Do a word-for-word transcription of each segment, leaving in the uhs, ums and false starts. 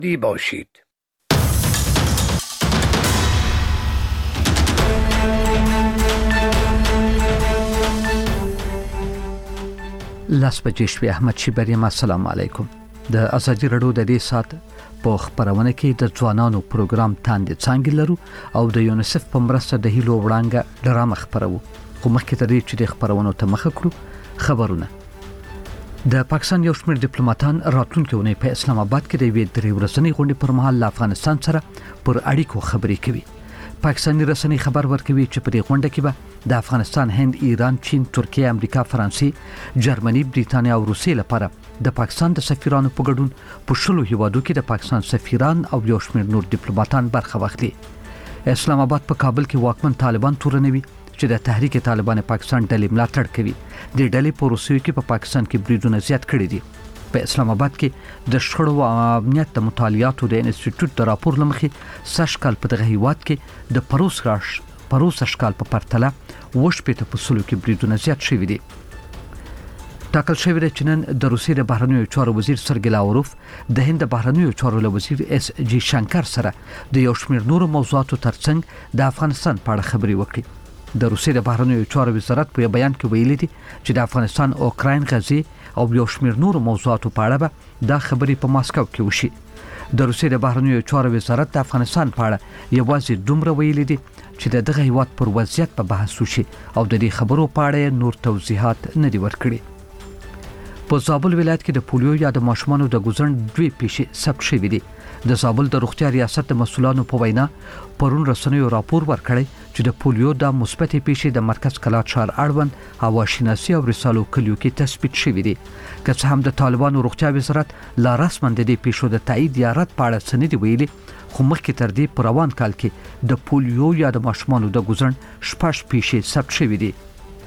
دی باشید. لاس بجې شوې. احمد شیبریم، السلام علیکم. د ازادي رادیو د دې سات په خبرونه کې د ځوانانو پروګرام تاندې څنګه لرو او د یونیسف په مرسته د هیلو وړاندې ډرامه خبرو. خو مخکې تر دې چې د خبرونو ته مخه کړو، خبرونه. د پاکستان یو شمېر ډیپلوماټان راتلونکي اونۍ په اسلام آباد کې د یوې درې ورځنۍ غونډې پر مهال له افغانستان سره پر اړیکو خبرې کوي. پاکستاني رسنۍ خبر ورکوي چې په دې غونډه کې به د افغانستان، هند، ایران، چین، ترکیه، امریکا، فرانسې، جرمني، بریټانیا او روسیې لپاره د پاکستان د سفیرانو په ګډون په شلو هیوادو کې د پاکستان سفیران او یو شمېر نور ډیپلوماټان برخه واخلي. اسلام آباد په کابل کې واکمن طالبان تورنوي چې د تحریک طالبان پاکستان ډلې ملاتړ کوي. د ډلې په روسیې کې په پاکستان کې بریدونه زیات کړي دي. په اسلام آباد کې د شخړو او امنیت د مطالعاتو د انسټیټیوټ د راپور لمخې سږ کال په دغه هیواد کې د پروس راش پروس اشکال په پرتله وش په تاسو کې بریدونه زیات شوي دي. ټاکل شوی دی چې نن د روسیې د بهرنیو چارو وزیر سرګی لاوروف د هند د بهرنیو چارو وزیر اس جی شنکر سره د یو شمېر نورو موضوعاتو ترڅنګ د افغانستان په اړه خبرې وکړي. د روسیې د بهرنیو چارو وزارت په بیان کې ویلي دي چې د افغانستان، اوکراین، غزې او یو شمېر نورو موضوعاتو په اړه به دا خبرې په ماسکو کې وشي. د روسیې د بهرنیو چارو وزارت د افغانستان په اړه یوازې دومره ویلي دي چې د دغه هیواد پر وضعیت په بحث وشي او د دې خبرو په اړه نور توضیحات نه دي ورکړي. په زابل ولایت کې د پولیو یا د ماشومانو د ګوزڼ دوی پیښې ثبت شوې دي. د زابل د روغتیا ریاست د مسؤلانو په وینا پرون رسنیو راپور ورکړی چې د پولیو د مثبت پیښې د مرکز کلات ښار اړوند هواشیناسي او رسالو کلیو کې تثبیت شوې دي. که څه هم د طالبانو روغتیا وزارت لا رسما د دې پیښو د تایید یا رد په اړه څه نه دي ویلي، خو مخکې تر دې په روان کال کې د پولیو یا د ماشومانو د ګوزڼ شپږ پیښې ثبت شوې دي.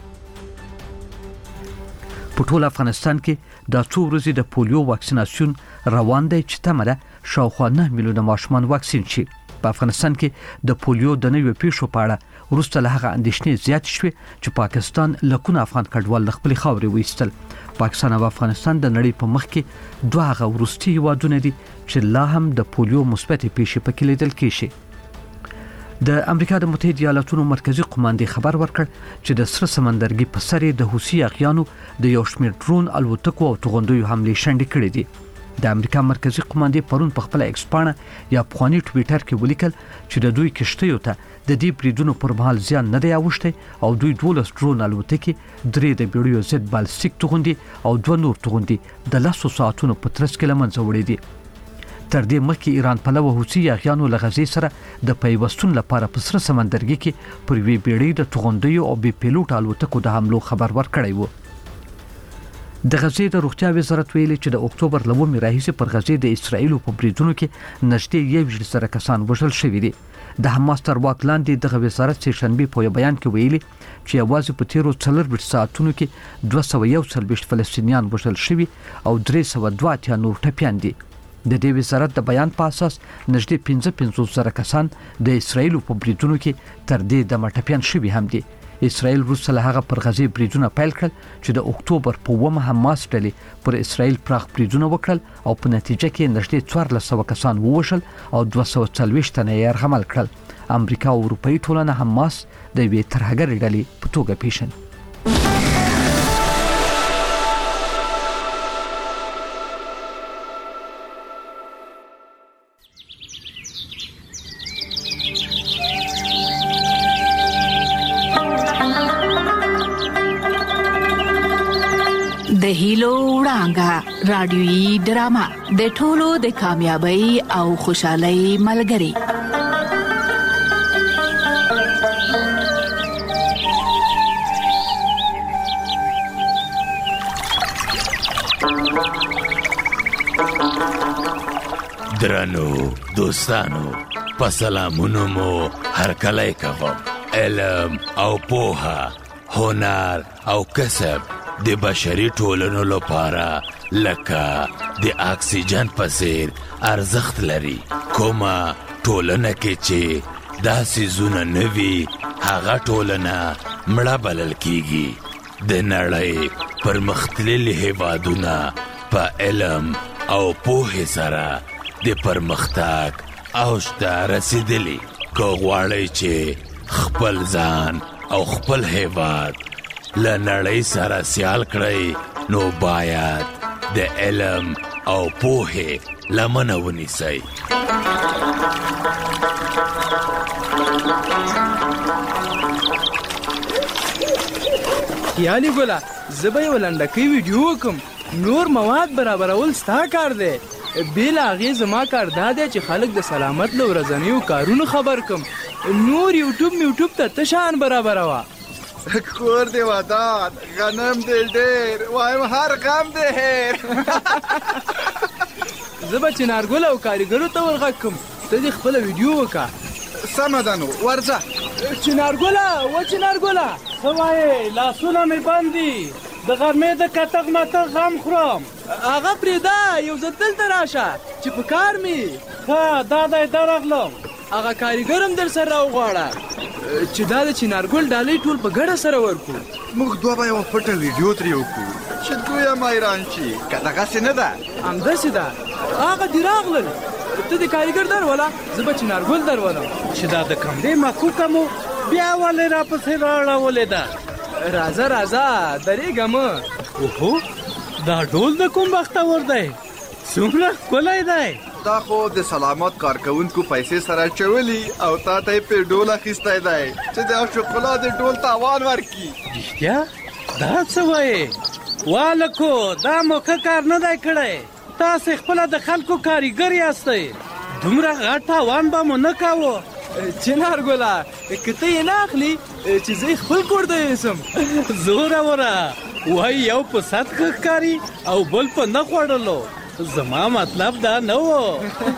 په ټول افغانستان کې د څو ورځې د پولیو واکسیناسیون روان دی چې تمه ده شاوخوا نه میلیونه ماشومان واکسین شي. په افغانستان کې د پولیو د نویو پیښو په اړه وروسته له هغه اندېښنې زیات شوې چې پاکستان لکونه افغان کډوال له خپلې خاورې وایستل. پاکستان او افغانستان د نړۍ په مخ کې دوه هغه وروستي هیوادونه دي چې لا هم د پولیو مثبت پیښې پکې لیدل کېږي. د امریکا د متحده ایالاتونو مرکزی قوماندې خبر ورکړ چې د سره سمندرګي په سر د حوثي اغیانو د یو شمېر ډرون الوتکو او توغندیو حملې شنډې کړې دي. د امریکا مرکزی قوماندې پرون په خپل ایکس پاڼه یا پخواني ټویټر کې ولیکل چې د دوی کشتیو ته د دې بریدونو پر مهال زیان نه دی اوښتی او دوی دولس ډرون الوتکې، درې د بیړیو ضد بالستیک توغندي او دوه نور توغندي د لسو ساعتونو په ترڅ کې له منځه وړي دي. تر دې مخکې ایران پلوه حوثي اغیانو له غزې سره د پیوستون لپاره په سره سمندرګي کې پر یوې بیړۍ د توغندیو او بې پیلوټ الوتکو د حملو خبر ورکړی و. د غزې د روغتیا وزارت ویلي چې د اکتوبر له اوومې راهیسې پر غزې د اسرائیلو په بریدونو کې نږدې یوویشت زره کسان وژل شوي دي. د حماس تر واک لاندې دغه وزارت سه شنبې په بیان کې ویلي چې یوازې په تیرو څلورویشت ساعتونو کې دوه سوه یو څلوېښت فلسطینیان وژل شوي او درې سوه دوه اتیا نور ټپیان دي. د دې وزارت د بیان په اساس نږدې پنځه پنځوس زره کسان د اسرائیلو په بریدونو کې تر دې دمه ټپیان شوي هم دي. اسرائیل وروسته له هغه پر غزې بریدونه پیل کړل چې د اکتوبر په اوومه حماس ډلې پر اسرائیل پراخ بریدونه وکړل او په نتیجه کې نږدې څوارلس سوه کسان ووژل او دوه سوه څلوېښت تنه یې یرغمل کړل. امریکا او اروپایي ټولنه حماس د یوې ترهګرې ډلې په توګه پیژني. د هیلو وړانګه رادیويي ډرامه د ټولو د کامیابی او خوشحالۍ ملګری. درنو دوستانو، په سلامونو مو هرکلی کوم. علم او پوهه، هنر او کسب د بشري ټولنو لپاره لکه د اکسیجن په څیر ارزښت لري. کومه ټولنه کې چې دا څیزونه نه وي، هغه ټولنه مړه بلل کیږي. د نړۍ پرمختللي هیوادونه په علم او پوهې سره د پرمختګ اوج ته رسیدلی. که غواړئ چې خپل ځان او خپل هیواد له نړۍ سره سیال کړئ نو باید د علم او پوهې لمنه ونیسئ. یعنی ګولا زه به یو لنډکی ویډیو وکم، نور مواد برابرول ستا کار دی. بېل هغې زما کار دا دی چې خلک د سلامت له ورځنیو کارونو خبر کم. نور یوټیوب میوټیوب ته ته شان برابروه. کور دی ودان، غنم دی ډېر، وایم هر غم دی هیر. زه به چنارګل او کاریګرو ته ورغږ کم، ته دې خپله ویډیو وکړه. سمه ده نو ورځه. چنارګله و چنارګله څه وایې؟ لاسونه مې بند دي، د غرمې د کتغ متغ غم خورم. هغه پرېږده، یو ځل دلته راشه چې په کار مې. ښه دا دی درغلم. هغه کاریګر هم در سره راوغواړه چې دا د چنارګل ډالۍ ټول په ګډه سره ورکړو. موږ دوه به یوه پټه ویډیو ترې وکړو چې دوی هم حیران شي. که دغسې نه ده همداسې ده. هغه دې راغلل، ته د کاریګر درولله، زه به چنارګل درولم. چې دا د کمرې مکوکه مو بیا ولې راپسې راړولې ده؟ راځه راځه درېږه مه. اوهو دا ډول د کوم بختور دی؟ څومره ښکلی دی. دا خو د سلامت کارکوونکو پیسې سره چولي او تا ته یې پې ډول اخیستی دی چې د شوکولا د ډول تاوان ورکړي. رښتیا؟ دا څه وایې؟ والکو دا مو ښه کار نه دی کړی. تاسې خپله د خلکو کاریګر یاستئ، دومره غټ تاوان به مو نه کاوه. چنارګله که ته یې نه اخلي چې زه خپل کور ته یوسم. زوره وره وایي یو په صد ښه ښکاري او بل په نه خوړلو. زما مطلب دا نه و.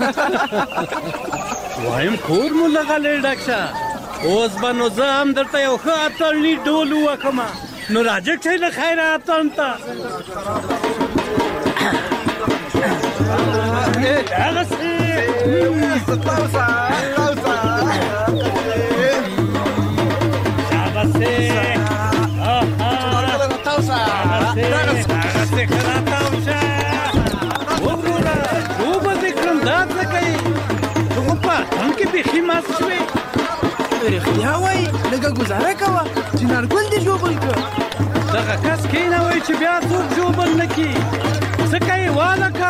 وایم کور مو لغلی ډک شه. اوس به نو زه هم درته یو ښه اتڼي ډول ووکمه. نو راجه کښې له خیره اتڼ ته. دغسې بیخي مات شوې. رښتیا وایي لږه ګزاره کوه، چنارګل دې ژوبل کړه. دغه کس کېنوئ چې بیا څوک ژوبل نه کړي. څه کوې والکه؟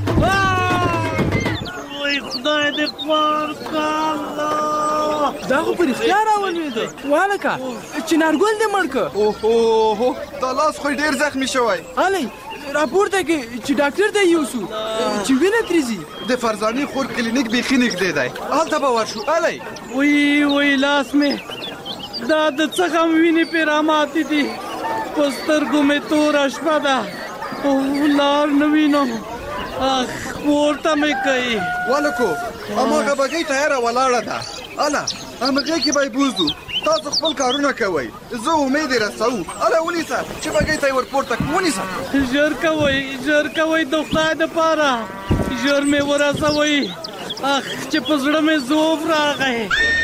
وای خدای دې خوار کړه. دا خو په رښتیا راولوېده. والکه چنارګل دې مړ کړه. اوهو دا لاس خو ډېر زخمي شوی. هلی راپورته کې چې ډاکټر ته یوسو چې وینه ترې ځي. د فرزانې خور کلینیک بیخي نږدې دی، هلته به ورشو. هلی وی وی لاس مې دا د څه غم وینې پې راماتې دي. په سترګو مې توره شپه ده او لار نه وینم. اخ پورته مې کوي. والکو هماغه بګۍ تیاره ولاړه ده. هله همغې کې به یې بوځو. تاسو خپل کارونه کوئ، زه امید یې رسوو. هله ونیسه چې بګۍ ته یې ورپورته کړو. ونیسه. ژر کوئ ژر کوئ د خدای دپاره، ژر مې ورسوئ. اخ چې په زړه مې ذوب راغی.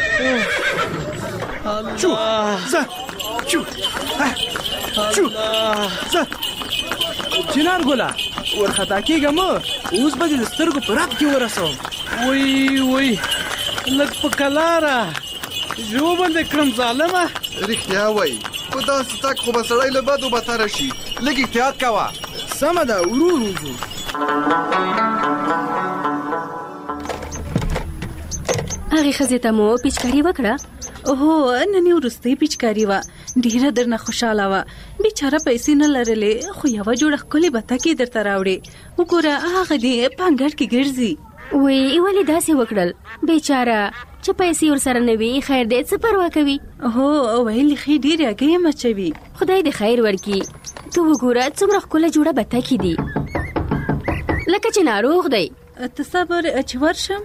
چو ځه چو چو ځه. چنارګله ورخطا کېږه مه، اوس به دې د سترګو په رپ کې ورسوم. وی وی لږ په کلاره ژوبل دې کړم ظالمه. رښتیا وایي په داسې تګ خو به سړی له بدو بتره شي. لږ احتیاط کوه. سمه ده ورو ورو ځو. هغې ښځې ته مو پیچکاري وکړه؟ هو نن یې وروستۍ پیچکاري وه، ډېره درنه خوشحاله وه. بیچاره پیسې نه لرلې خو یوه جوړه ښکلې بتکې درته راوړې. وګوره هغه دې په انګړ کې ګرځي. وی ولې داسې وکړل؟ بیچاره چې پیسې ورسره نه وي خیر دی، څه پروا کوي؟ هو ویل ښې ډېرې هګۍ یې مچوي. خدای دې خیر ورکړي. ته وګوره څومره ښکله جوړه بتکې دي، لکه چې ناروغ دی. ته صبر چې ورشم.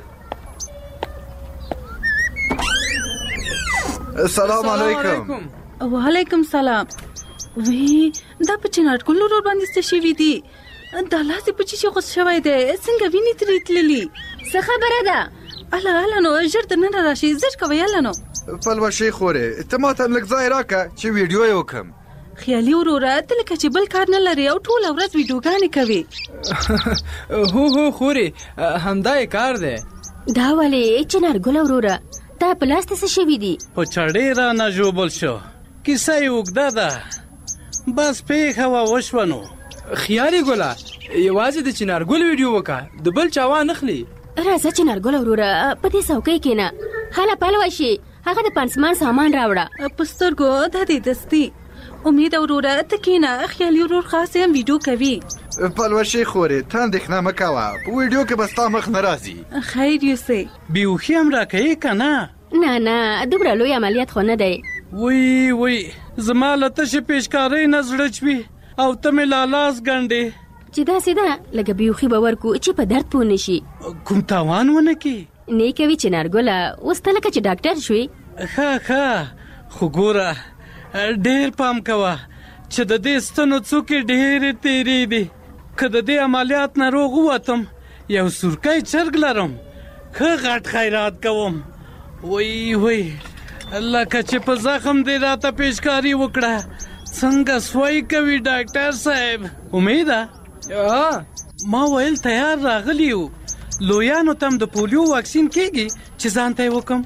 السلام علیکم. وعلیکم سلام. وی دا په چنارګل ورور باندې څه شوي دي؟ دا لاس یې په چیچي غوڅ شوی دی، څنګه وینې ترې تللي؟ څه خبره ده؟ اله اله نو ژر دننه راشي، ژر کوئ. اله نو پلوشې خورې ته ما ته هم لږ ځای راکړه چې ویډیو یې وکړم. خیالي وروره ته لکه چې بل کار نه لري او ټول ورځ ویډیوګانې کوي. هو هو خوري همدا یې کار دی. دا ولې چنارګل وروره تا په لاس څه شوي دي؟ په چړې را نه ژوبل شو. کیسه یې اوږده ده، بس پیښه وه وشوه نو. خیالي ګله یوازې د چنارګل ویډیو وکړه، د بل چا وانه اخلي. راځه چنارګل وروره په دې څوکۍ کښېنه، هله پلوه شي، هغه د پانسمان سامان راوړه. په سترګو دا دې دستي. امید وروره ته کښېنه، خیالي ورور خاص هم ویډیو کوي. پلوشې خورې ته اندېښنه مه کوه، په ویډیو کې به ستا مخ نه راځي. خیر یوسې بیوخي هم راکوي که نه؟ نه نه دومره لوی عملیات خو نه دی. وی وی زما له تشې پیشکارۍ نه زړه چوي او ته مې لالاس ګنډې. چې داسې ده لکه بیوخي به ورکو چې په درد پوه نه شي. کوم تاوان ونه کړي؟ نه کوي چنارګله، اوس ته لکه چې ډاکټر شوې. ښه ښه خو ګوره ډېر پام کوه چې د دې ستنو څوکې ډېرې تیرې دي. که د دې عملیات ناروغ ووتم یو سورکی چرګ لرم، ښه غټ خیرات کوم. وی وی لکه چې په زخم دې راته پیشکاري وکړه. څنګه سوی کوي ډاکټر صاحب؟ امیده ما ویل تیار راغلی یو، لویانو تم د پولیو واکسین کېږي چې ځان ته یې وکم.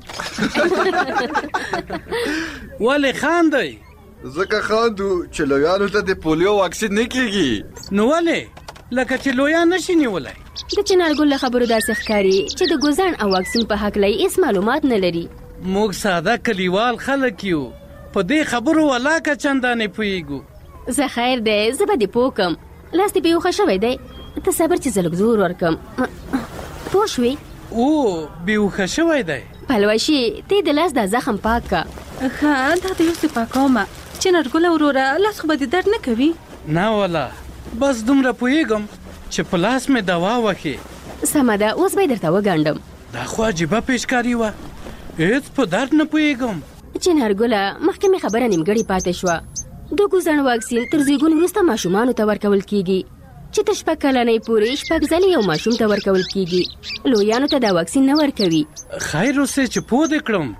ولې خاندئ؟ ځکه خاندو چې لویانو ته د پولیو واکسین نه کېږي. نو ولې؟ لکه چې لویان نشي نیولی. د چنارګل له خبرو داسې ښکاري چې د ګوزڼ او واکسین په هکله هیڅ معلومات نه لري. موږ ساده کلیوال خلک یو، په دې خبرو ولاکه چندانې پوهیږو. زه خیر دی، زه به دې پوه کم. لاس دې بیوخه شوی دی، ته صبر چې زه لږ زور ورکم. پوه شوې؟ او بیوخه شوی دی. پلوشي ته د لاس دا زخم پاک کا. ښه دا د یوسې پاکومه. چنارګله وروره لاس خو به دې درد نه کوي؟ نه والا بس دومره پوهیږم چې په لاس مې دوا وخې. سمه ده، اوس به یې درته وګنډم. دا خو عجیبه پیشکاري وه، هېڅ په درد نه پوهیږم. چنارګله مخکې مې خبره نیمګړې پاتې شوه. د ګوزڼ واکسین تر زیږون وروسته ماشومانو ته ورکول کیږي، چې تر شپږ کلنۍ پورې شپږ ځلې یو ماشوم ته ورکول کیږي. لویانو ته دا واکسین نه ورکوي. خیر اوسې چې پوه دې کړم.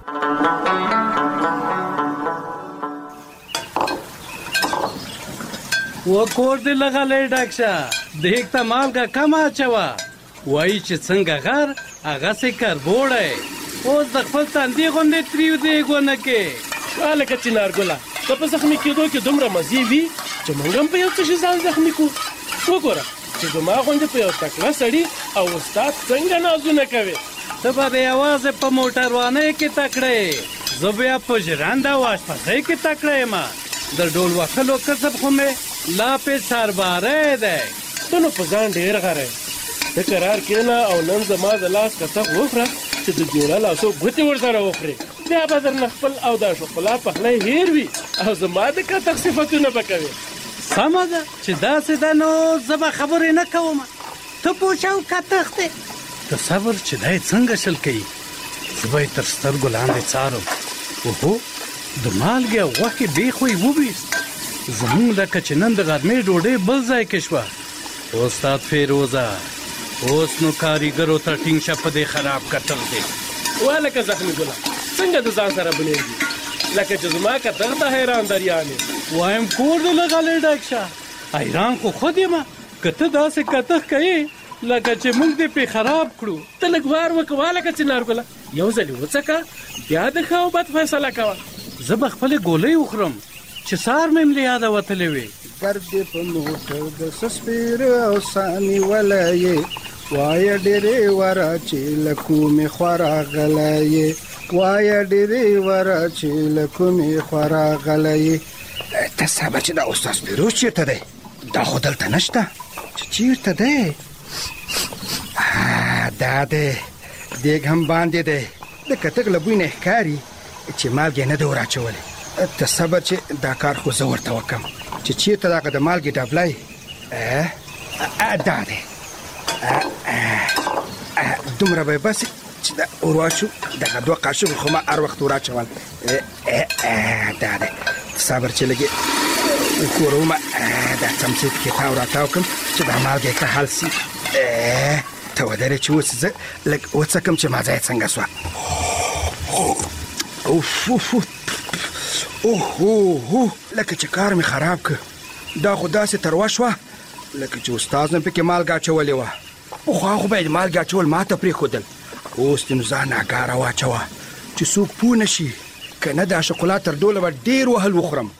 و کور دې لغلی ډاکشه، دیګ ته مالګه کم اچوه. وایي چې څنګه غر هغسې کربوړی. اوس د خپل تندي غوندې تریو دیګ ونه کې. هلکه چنارګله ته په زخمي کېدو کې دومره مزې وي چې موږ هم په یو څه شي ځان زخمي کړو. وګوره چې زما غوندې په یو تکړه سړي او استاد څنګه نازونه کوي. ته به د یوازې په موټروانۍ کې تکړه یې، زه بیا په ژرنده او اشپزۍ کې تکړه یم. د ډول وهلو کسب خو مې لا پې سرباری دی. ته نو په ځان ډېر غری. ته قرار کېنه او نن زما د لاس کتغ وخوره چې د جوړه لاسو ګوتې ورسره وخورې. بیا به درنه خپل او دا شوکولا پخلی هېر وي او زما د کتغ صفتونه به کوې. سمه ده چې داسې ده نو زه به خبرې نه کوم. ته پوښه او کتغ دی. ته صبر چې دی څنګه شل کوي. زه به یې تر سترګو لاندې څارم. اوهو د مالګې او غوښې بیخ یې وویست. زمونږ لکه چې نن د غرمې ډوډۍ بل ځای کې شوه. استاد فیروزه اوس نو کاریګرو ته ټینګ شه په دې خراب کتغ دی. وهلکه زخمي ګله څنګه د ځان سره بلېږي لکه چې زما کتغ ته حیران دریان یې. وایم کور دې لغلی ډک شه، حیران خو خود یم. که ته داسې کتغ کوې لکه چې موږ دې پې خراب کړو. ته لږ وار وکړه هلکه چنارګله، یو ځلې وڅکه بیا د ښه او بد فیصله کوه. زه به خپلې ګولۍ وخورم چې سار مې له یاده وتلې وې. ګرد په موټر د سسپیر او ساني ولایې وایه ډېرې وره چې له کومې خوا راغلی وایه ډېرې وره چې له کومې خوا راغلی. ته صبر چې دا استاد فیروز چېرته دی؟ دا خو دلته نشته. چې چېرته دی؟ دا دی دیګ هم باندې دی. د کتغ له بوی نه ښکاري چې مالګې نه دی وراچولی. ته صبر چې دا کار خو زه ورته وکړم چې چېرته دغه د مالګې ډبلی دا دی. دومره به یې بس چې دا ورواچو دغه دوه قاشق خو ما هر وخت وراچول. دا دی صبر چې لږې وکورومه دا څمڅې پکې تاو راتاو کړم چې دا مالګې ښه حل سي. ته ودرې چې اوس زه لږ وڅکم چې مازه یې څنګه سوه. اوف اوف اوه اوه لکه چې کار مې خراب ک دا خو داسې تروه شوه لکه چې استاد مې پکې مالګه اچولې وه پخوا خو باید مالګه اچول ما ته پرېښودل اوس دې نو ځان ناکاره واچوه چې څوک پوه نه شي که نه دا شکولات تر ډوله به ډېر وهل وخورم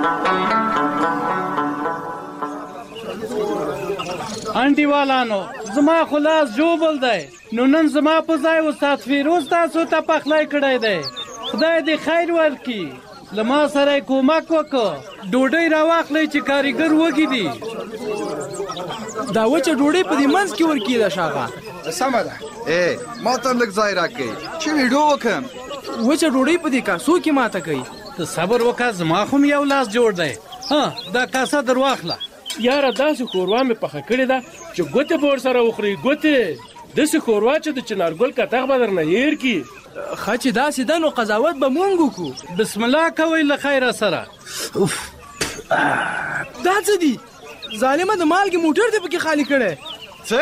انډیوالانو زما خو لاس جوبل دی نو نن زما په ځای استاد فیروز تاسو ته پخلی کړی دی خدای دې خیر ورکړي له ما سره یې کومک وکړه ډوډۍ راواخلئ چې کاریګر وږي دي دا وچه ډوډۍ په دې منځ کې ورکېده شاغه سمه ده ای ما ته هم لږ ځای راکړئ چې ویډیو وکړم وچه ډوډۍ په دې کاسو کې ماته کوي ته صبر وکړه زما خو یو لاس جوړ دی ها دا کاسه در واخله یاره داسې ښوروا مې پخه کړې ده چې ګوتې به ورسره وخوري ګوتې داسې ښوروا چې د چنارګل کتغ به درنه هېر کړي ښه چې داسې ده نو قضاوت به مونږ وکړو بسم الله کوئ له خیره سره دا څه دي ظالمه د مالګې موټر دې پکې خالي کړی څه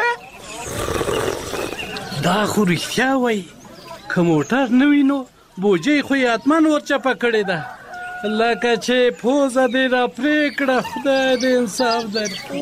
دا خو رښتیا وایي که موټر نه وي نو بوجۍ خو یې حتمن ورچپه کړې ده لکه چې پوزه دې را پرې کړه خدای دې انصاف درکړي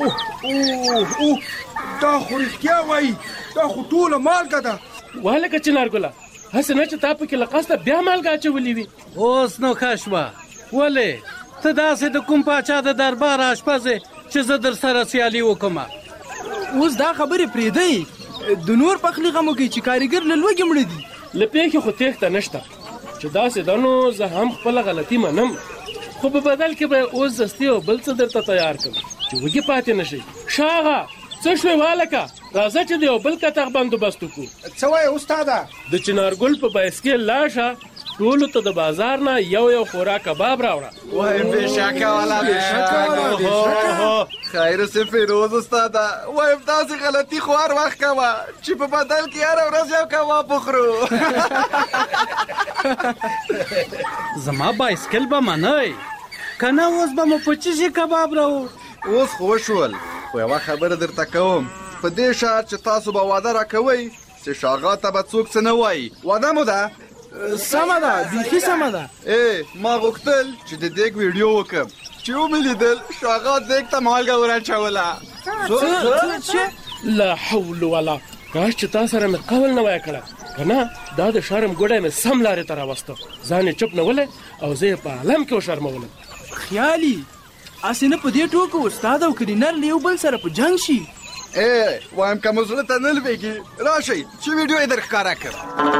دا خو رښتیا وایي دا خو ټوله مالګه ده وهلکه چنارګله هسې نه چې تا پکې له قصده بیا مالګه اچولې وي اوس نو ښه شوه ولې ته داسې د کوم پاچا د دربار اشپز چې زه در سره سیالي وکړم اوس دا خبرې پرېږدئ د نور پخلي غم وکړئ چې کاریګر له لوږې مړه دي له پېښې خو تېښته نشته چې داسې ده نو زه هم خپله غلطي منم خو په بدل کې به اوس زستي او بل څه درته تیار کړم چې وږي پاتې نه شئ شاغه څه شوې والکه راځه چې د یو بل کتغ بندوبست وکړو څه وایې استاده د چنارګل په بایسکل لاشه ټولو ته د بازار نه یو یو خورا کباب راوړه وای بېشکه والا بېشکه خیر سه فیروز استاده وایم داسې غلطي خو هر وخت کوه چې په بدل کې هره ورځ یو کباب وخورو زما بایسکل به منئ که نه اوس به مو په څه شي کباب راوړ اوس خو وشول خو یوه خبره درته کوم په دې شرط چې تاسو به واده راکوئ چې شاغا ته به څوک څه نه وایي واده مو ده سمه ده بیخي سمه ده ای ما غوښتل چې د دیګ ویډیو وکړم چې ومې لیدل شاغا دیګ ته مالګه ورچوله لا حول ولا کاش چې تا سره مې قول نه وای کړی که نه دا د شرم ګوډی مې سم لارې ته راوسته ځان یې چپ نه ولی او زه یې په عالم کې وشرمولم خیالي هسې نه په دې ټوکو استاد او کلینر له یو بل سره په جنګ شي ای وایم که مو زړه ته نه لوېږي راشئ چې ویډیو یې در ښکاره کړم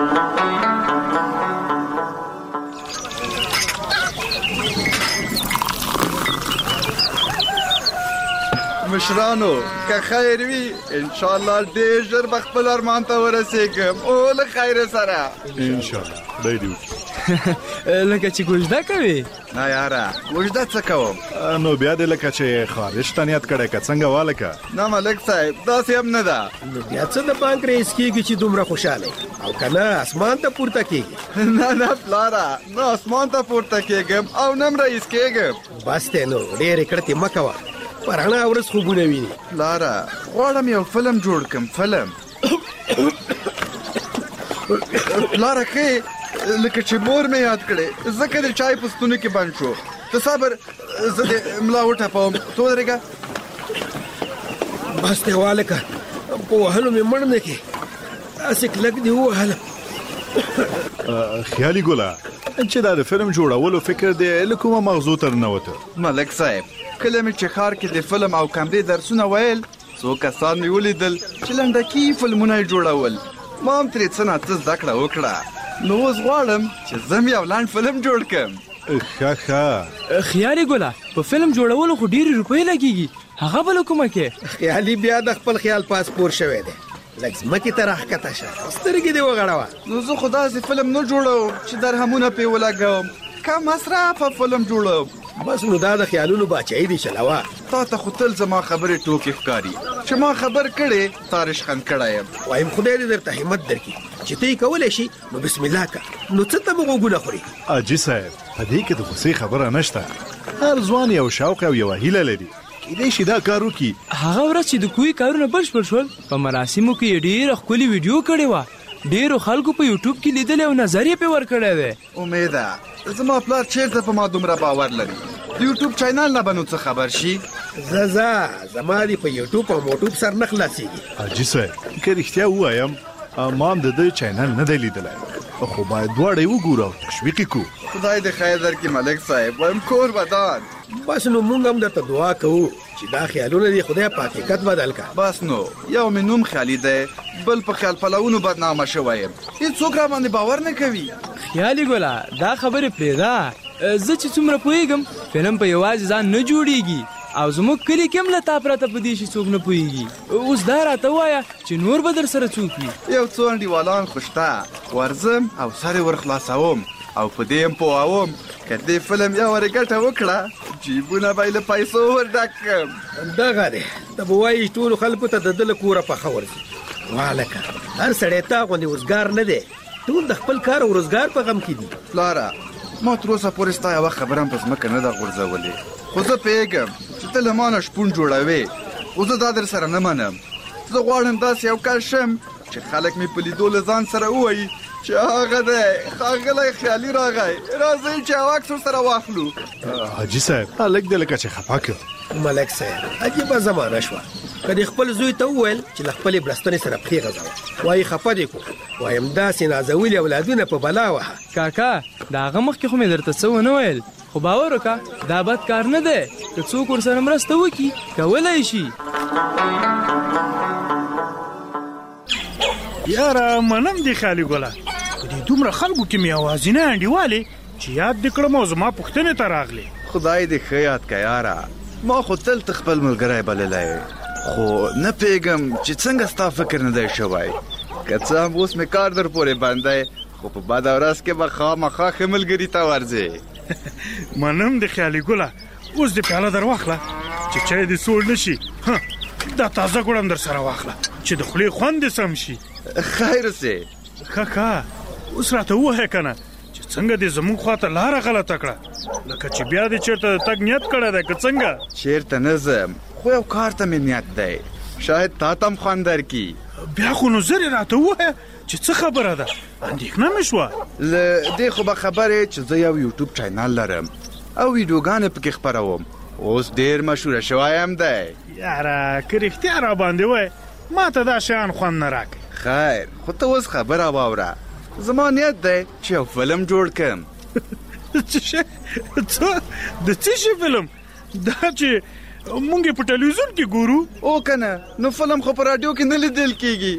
مشرانو که خیر وي انشاءالله ډېر ژر به خپل ارمان ته ورسېږم او له خیر سره انشاءالله خدای دې وکړي لکه چې ګوژده کوې نه یاره ګوژده څه کوم نو بیا دې لکه چې خارج ته نیت کړی که څنګه والکه نه ملک صاحب داسې هم نه ده نو بیا څه د بانک رئیس کېږي چې دومره خوشحاله او که نه اسمان ته پورته کېږي نه نه پلاره نه اسمان ته پورته کېږم او نه هم رئیس کېږم بس دی نو ډېرې کړتې مه کوه په رڼا ورځ خوبونه ویني پلاره غواړم یو فلم جوړ کړم فلم پلاره ښې لکه چې مور مې یاد کړې ځکه د چای په ستوني کې بند شو ته صبر زه د ملا وټپوم ته ودرېږه بس دی والکه په وهلو مې مړ نه کې داسې کلک دې ووهلم خیالي ګله چې دا د فلم جوړولو فکر دی له کومه مغزو ته ننوته ملک صاحب کله مې چې ښار کې د فلم او کمرې درسونه ویل څو کسان مې ولیدل چې لنډکي فلمونه یې جوړول ما هم ترې څه نه څه زده کړه وکړه نو اوس غواړم چې زه هم یو لنډ فلم جوړ کړم ښه ښه خیالي ګله په فلم جوړولو خو ډېرې روپۍ لګېږي هغه به له کومه کې خیالي بیا د خپل خیال پاسپور شوی دی لږ ځمکې ته راښکته شه سترګې دې وغړوه نو زه خو داسې فلم نه جوړوم چې درهمونه پرې ولګوم کم مصرفه فلم جوړوم بس نو دا د خیالونو باچایي دي چلوه تا ته خو تل زما خبرې ټوکې ښکاري چې ما خبر کړې تا رشخند کړی یم وایم خدای دې درته همت درکړي چې ته یې کولی شي نو بسم الله که نو څه ته به غوږونه خوري حاجي صاحب په دې کې د غوسې خبره نشته هر ځوان یو شوق او یوه هیله لري کیدای شي دا کار وکړي هغه ورځ چې د کوی کارونه بشپړ شول په مراسمو کې یې ډېره ښکلې ویډیو کړې وه ډیرو خلکو په یوټیوب کې لیدل او نظر یې په ور کړی دی. امیده زما پلار چیرته په ما دومره باور لري؟ د یوټیوب چینل نه به نو څه خبر شي؟ زه زما دې په یوټیوب او موټوب سر نه خلاصېږي. حاجي صاحب که رښتیا ووایم ما هم د ده چینل نه دی لیدلی، خو باید دواړه یې وګورو او تشویق یې کړو. خدای دې خیر درکړي ملک صاحب، وایم کور ودان. بس نو مونږ هم درته دعا کوو چې دا خیالونه دې خدای په حقیقت بدل کړه. بس نو یو مې نوم خیالي دی، بل په خیال پلوونو بدنامه شوی یم، هېڅوک را باندې باور نه کوي. خیالي ګله دا خبرې پرېږده. زه چې څومره پوهېږم فلم په یوازې ځان نه جوړېږي او زموږ کلي کې هم له تا پرته په دې شي څوک نه پوهېږي. اوس دا راته ووایه چې نور به در سره څوک وي؟ یو څو انډیوالان خو شته، ورځم او سر یې ور خلاصوم او په دې هم پوهوم که دې فلم یو ورې ګټه وکړه جیبونه به یې له پیسو ور ډک کړم. دغه دی ته به وایي ټولو خلکو ته د ده له کوره پخه ورځي. والکه هر سړی تا غوندې وزګار نه دی، ټول د خپل کار او روزګار په غم کې دي. پلاره ما تر اوسه پورې ستا یوه خبره هم په ځمکه نه ده غورځولې، خو زه پوهېږم چې ته له ما نه شپون جوړوې، خو زه دا در سره نه منم. زه غواړم داسې یو کس شم چې خلک مې په لیدو له ځان سره ووایي چې هغه دی ښاغلی خیالي راغی، راځئ چې یو عکس ورسره واخلو. حاجي صاحب هلک دی لکه چې خفه کړ. ملک صاحب عجیبه زمانه شوه، که دې خپل زوی ته وویل چې له خپلې بړستنې سره پښې غځوه وایي خفه دې کړو، وایم داسې نازولي اولادونه په بلا وهه. کاکا د هغه مخکې خو مې درته څه ونه ویل، خو باور وکړه دا بد کار نه دی، که څوک ورسره مرسته وکړي کولی شي. یاره منم دې خیالي ګله، په دې دومره خلکو کې مې یوازینی انډیوالې چې یاد دې کړم او زما پوښتنې ته راغلې. خدای دې ښه یاد کړه یاره، ما خو تل ته خپل ملګری بللی، خو نه پوهېږم چې څنګه ستا فکر نه دی شوی. که څه هم اوس مې کار در پورې بند دی، خو په بده ورځ کې به خامخا ښه ملګري ته ورځې. منم دې خیالي ګله، اوس دې پیاله در واخله چې چای دې سوړ نه شي. دا تازه ګوړ هم در سره واخله چې د خولې خوند دې سم شي. خیر سې کاکا اوس راته ووایه که نه چې څنګه دې زموږ خواته لاره غلطه کړه، لکه چې بیا دې چېرته د تګ نیت کړی دی که څنګه؟ چېرته نه ځم، خو یو کار ته مې نیت دی، شاید تا ته هم خوند درکړي. بیا خو نو زر یې راته ووایه چې څه خبره ده، اندېښنه مې شوه. له دې خو به خبرې چې زه یو یوټیوب چینل لرم او ویډیوګانې پکې خپروم، اوس ډېر مشهوره شوی هم دی. یاره که رښتیا را باندې وایې ما ته دا شیان خوند نه راکوي. خیر خو ته اوس خبره واوره، زما نیت دی چې یو فلم جوړ کړم. څه شی؟ څه د څه شي فلم؟ دا چې مونږ په ټلویزیون کې ګورو؟ او که نه نو فلم خو په راډیو کې نه لیدل کېږي.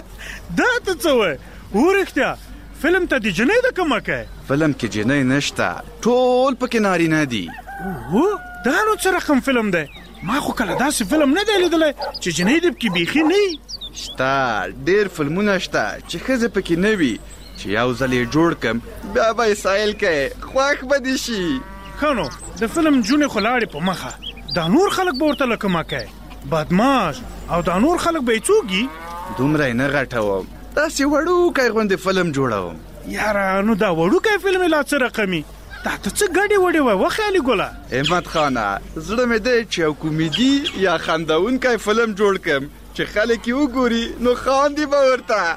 دا ته څه وایې؟ هو رښتیا فلم ته د جنۍ ده کمه کوې؟ فلم کې جنۍ نشته، ټول پکې نارینه دي. اوه دا نو څه رقم فلم دی؟ ما خو کله داسې فلم نه دی لیدلی چې جنۍ دې پکې بیخي نه وي. شته ډېر فلمونه شته چې ښځې پکې نه وي، چې یو ځل یې جوړ کړم بیا به یې سایل کوې، خوښ به دې شي. ښه نو د فلم جونې خو لاړې په مخه، دا نور خلک به ورته لکه ما کوې بدماش، او دا نور خلک به یې څوک وي؟ دومره یې نه غټوم، داسې وړوکی غوندې فلم جوړوم. یاره نو دا وړوکی فلم یې لا څه رقمي؟ دا ته څه ګډې وډې وای وخیالي ګله؟ احمد خانه زړه مې دی چې یو کومیډي یا خندونکی فلم جوړ کړم چې خلک یې وګوري نو خاندي به ورته.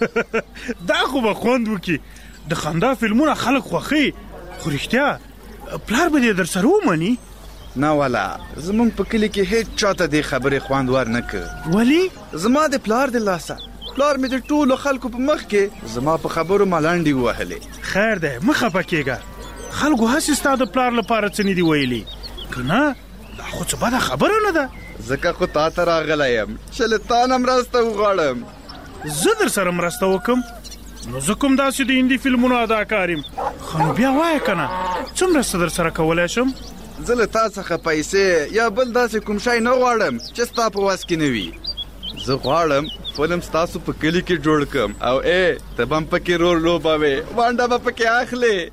دا خو به خوند وکړي، د خندا فلمونه خلک خوښوي، خو رښتیا پلار به دې در سره ومني؟ نه والا زمونږ په کلي کې هیڅ چاته دې خبرې خوند ور نه کړ. ولې؟ زما د پلار د لاسه، پلار مې د ټولو خلکو په مخ کې زما په خبرو ملنډې ووهلې. خیر دی مه خفه کېږه، خلکو هسې ستا د پلار لپاره څه نه دي ویلي که نه؟ دا خو څه بده خبره نه ده. ځکه خو تا ته راغلی یم چې له تا نه مرسته وغواړم. زه در سره مرسته وکړم؟ نو زه کوم داسې د هندي فلمونو اداکار یم؟ ښه نو بیا وایه که نه څه مرسته در سره کولی شم؟ زه له تا څخه پیسې یا بل داسې کوم شی نه غواړم چې ستا په وس کې نه وي. زه غواړم فلم ستاسو په کلي کې جوړ کړم او ای ته به هم پکې رول لوبوې، ونډه به پکې اخلې.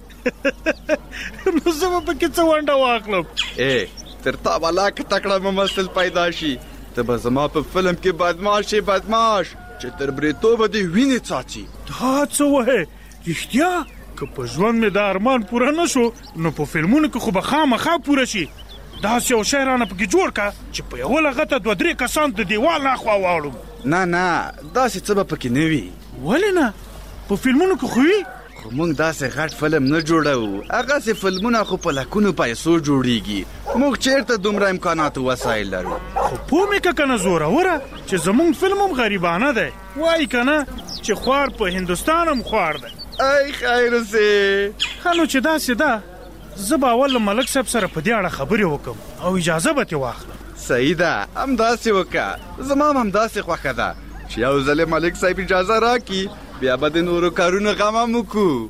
نو زه به پکې څه ونډه واخلم؟ ای تر تا والا که تکړه ممثل پیدا شي ته به زما په فلم کې بدماش یې بدماش چې تر بریتوبه دې وینې څاڅي. دا څه وایې رښتیا؟ که په ژوند مې دا ارمان پوره نه شو نو په فلمونو کې خو به خامخا پوره شي. داسې یو شی رانه پکې جوړ که چې په یوه لغته دوه درې کسان د دیوال نه خوا واړم. نه نه داسې څه به پکې نه وي. ولې نه په فلمونو کې خو وي خو موږ داسې غټ فلم نه جوړو هغسې فلمونه خو په لکونو پیسو جوړیږي موږ چیرته دومره امکانات و وسایل لرو خو پوه مې که کنه زوروره چې زمونږ فلم هم غریبانه دی وایي کنه چې خوار په هندوستان هم خوار دی ای خیر سه ښه نو چې داسې ده زه به اول له ملک صاحب سره په دې اړه خبرې وکړم او اجازه به ترې واخلم صحیح ده همداسې وکړه زما هم همداسې خوښه ده چې یو ځلې ملک صاحب اجازه راکړي بیا به د نورو کارونو غم هم وکړو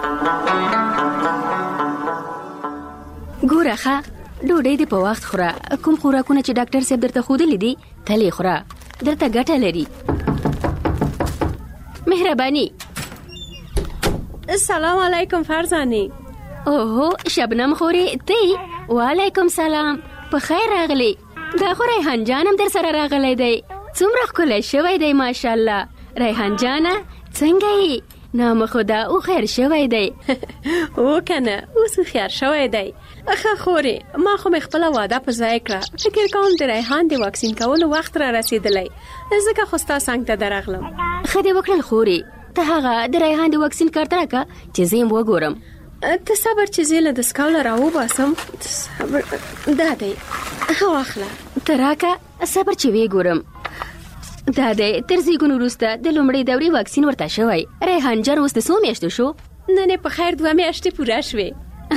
ګوره ښه ډوډۍ دې په وخت خوره کوم خوراکونه چې ډاکټر صاحب درته ښودلي دي تل یې خوره درته ګټه لري مهرباني السلام علیکم فرزانه اوهو شبنم خورې تی وعلیکم سلام په خیر راغلی دا خو ریحان جان هم در سره راغلی دی څومره ښکلی شوی دی ماشاءالله ریحان جانه څنګه یې نام خدا او خیر شوی دی او کنه اوس خیر شوی دی ښه خورې ما خو مې خپله واده په ځای کړه فکر کوم د ریحان د واکسین کولو وخت را رسېدلی ځکه خو ستا څنګ ته درغلم ښه دې وکړل خورې ته هغه د ریحان د واکسین کارت راکړه چې زه یې وګورم ته صبر چې زه له دستکاوله راوباسم صبر دا دی واخله ته راکړه صبر چې ویې ګورم دا دی تر زیږون وروسته د لومړۍ دورې واکسین ورته شوی ریحان جان اوس د څو میاشتو شو نن یې په خیر دوه میاشتې پوره شوې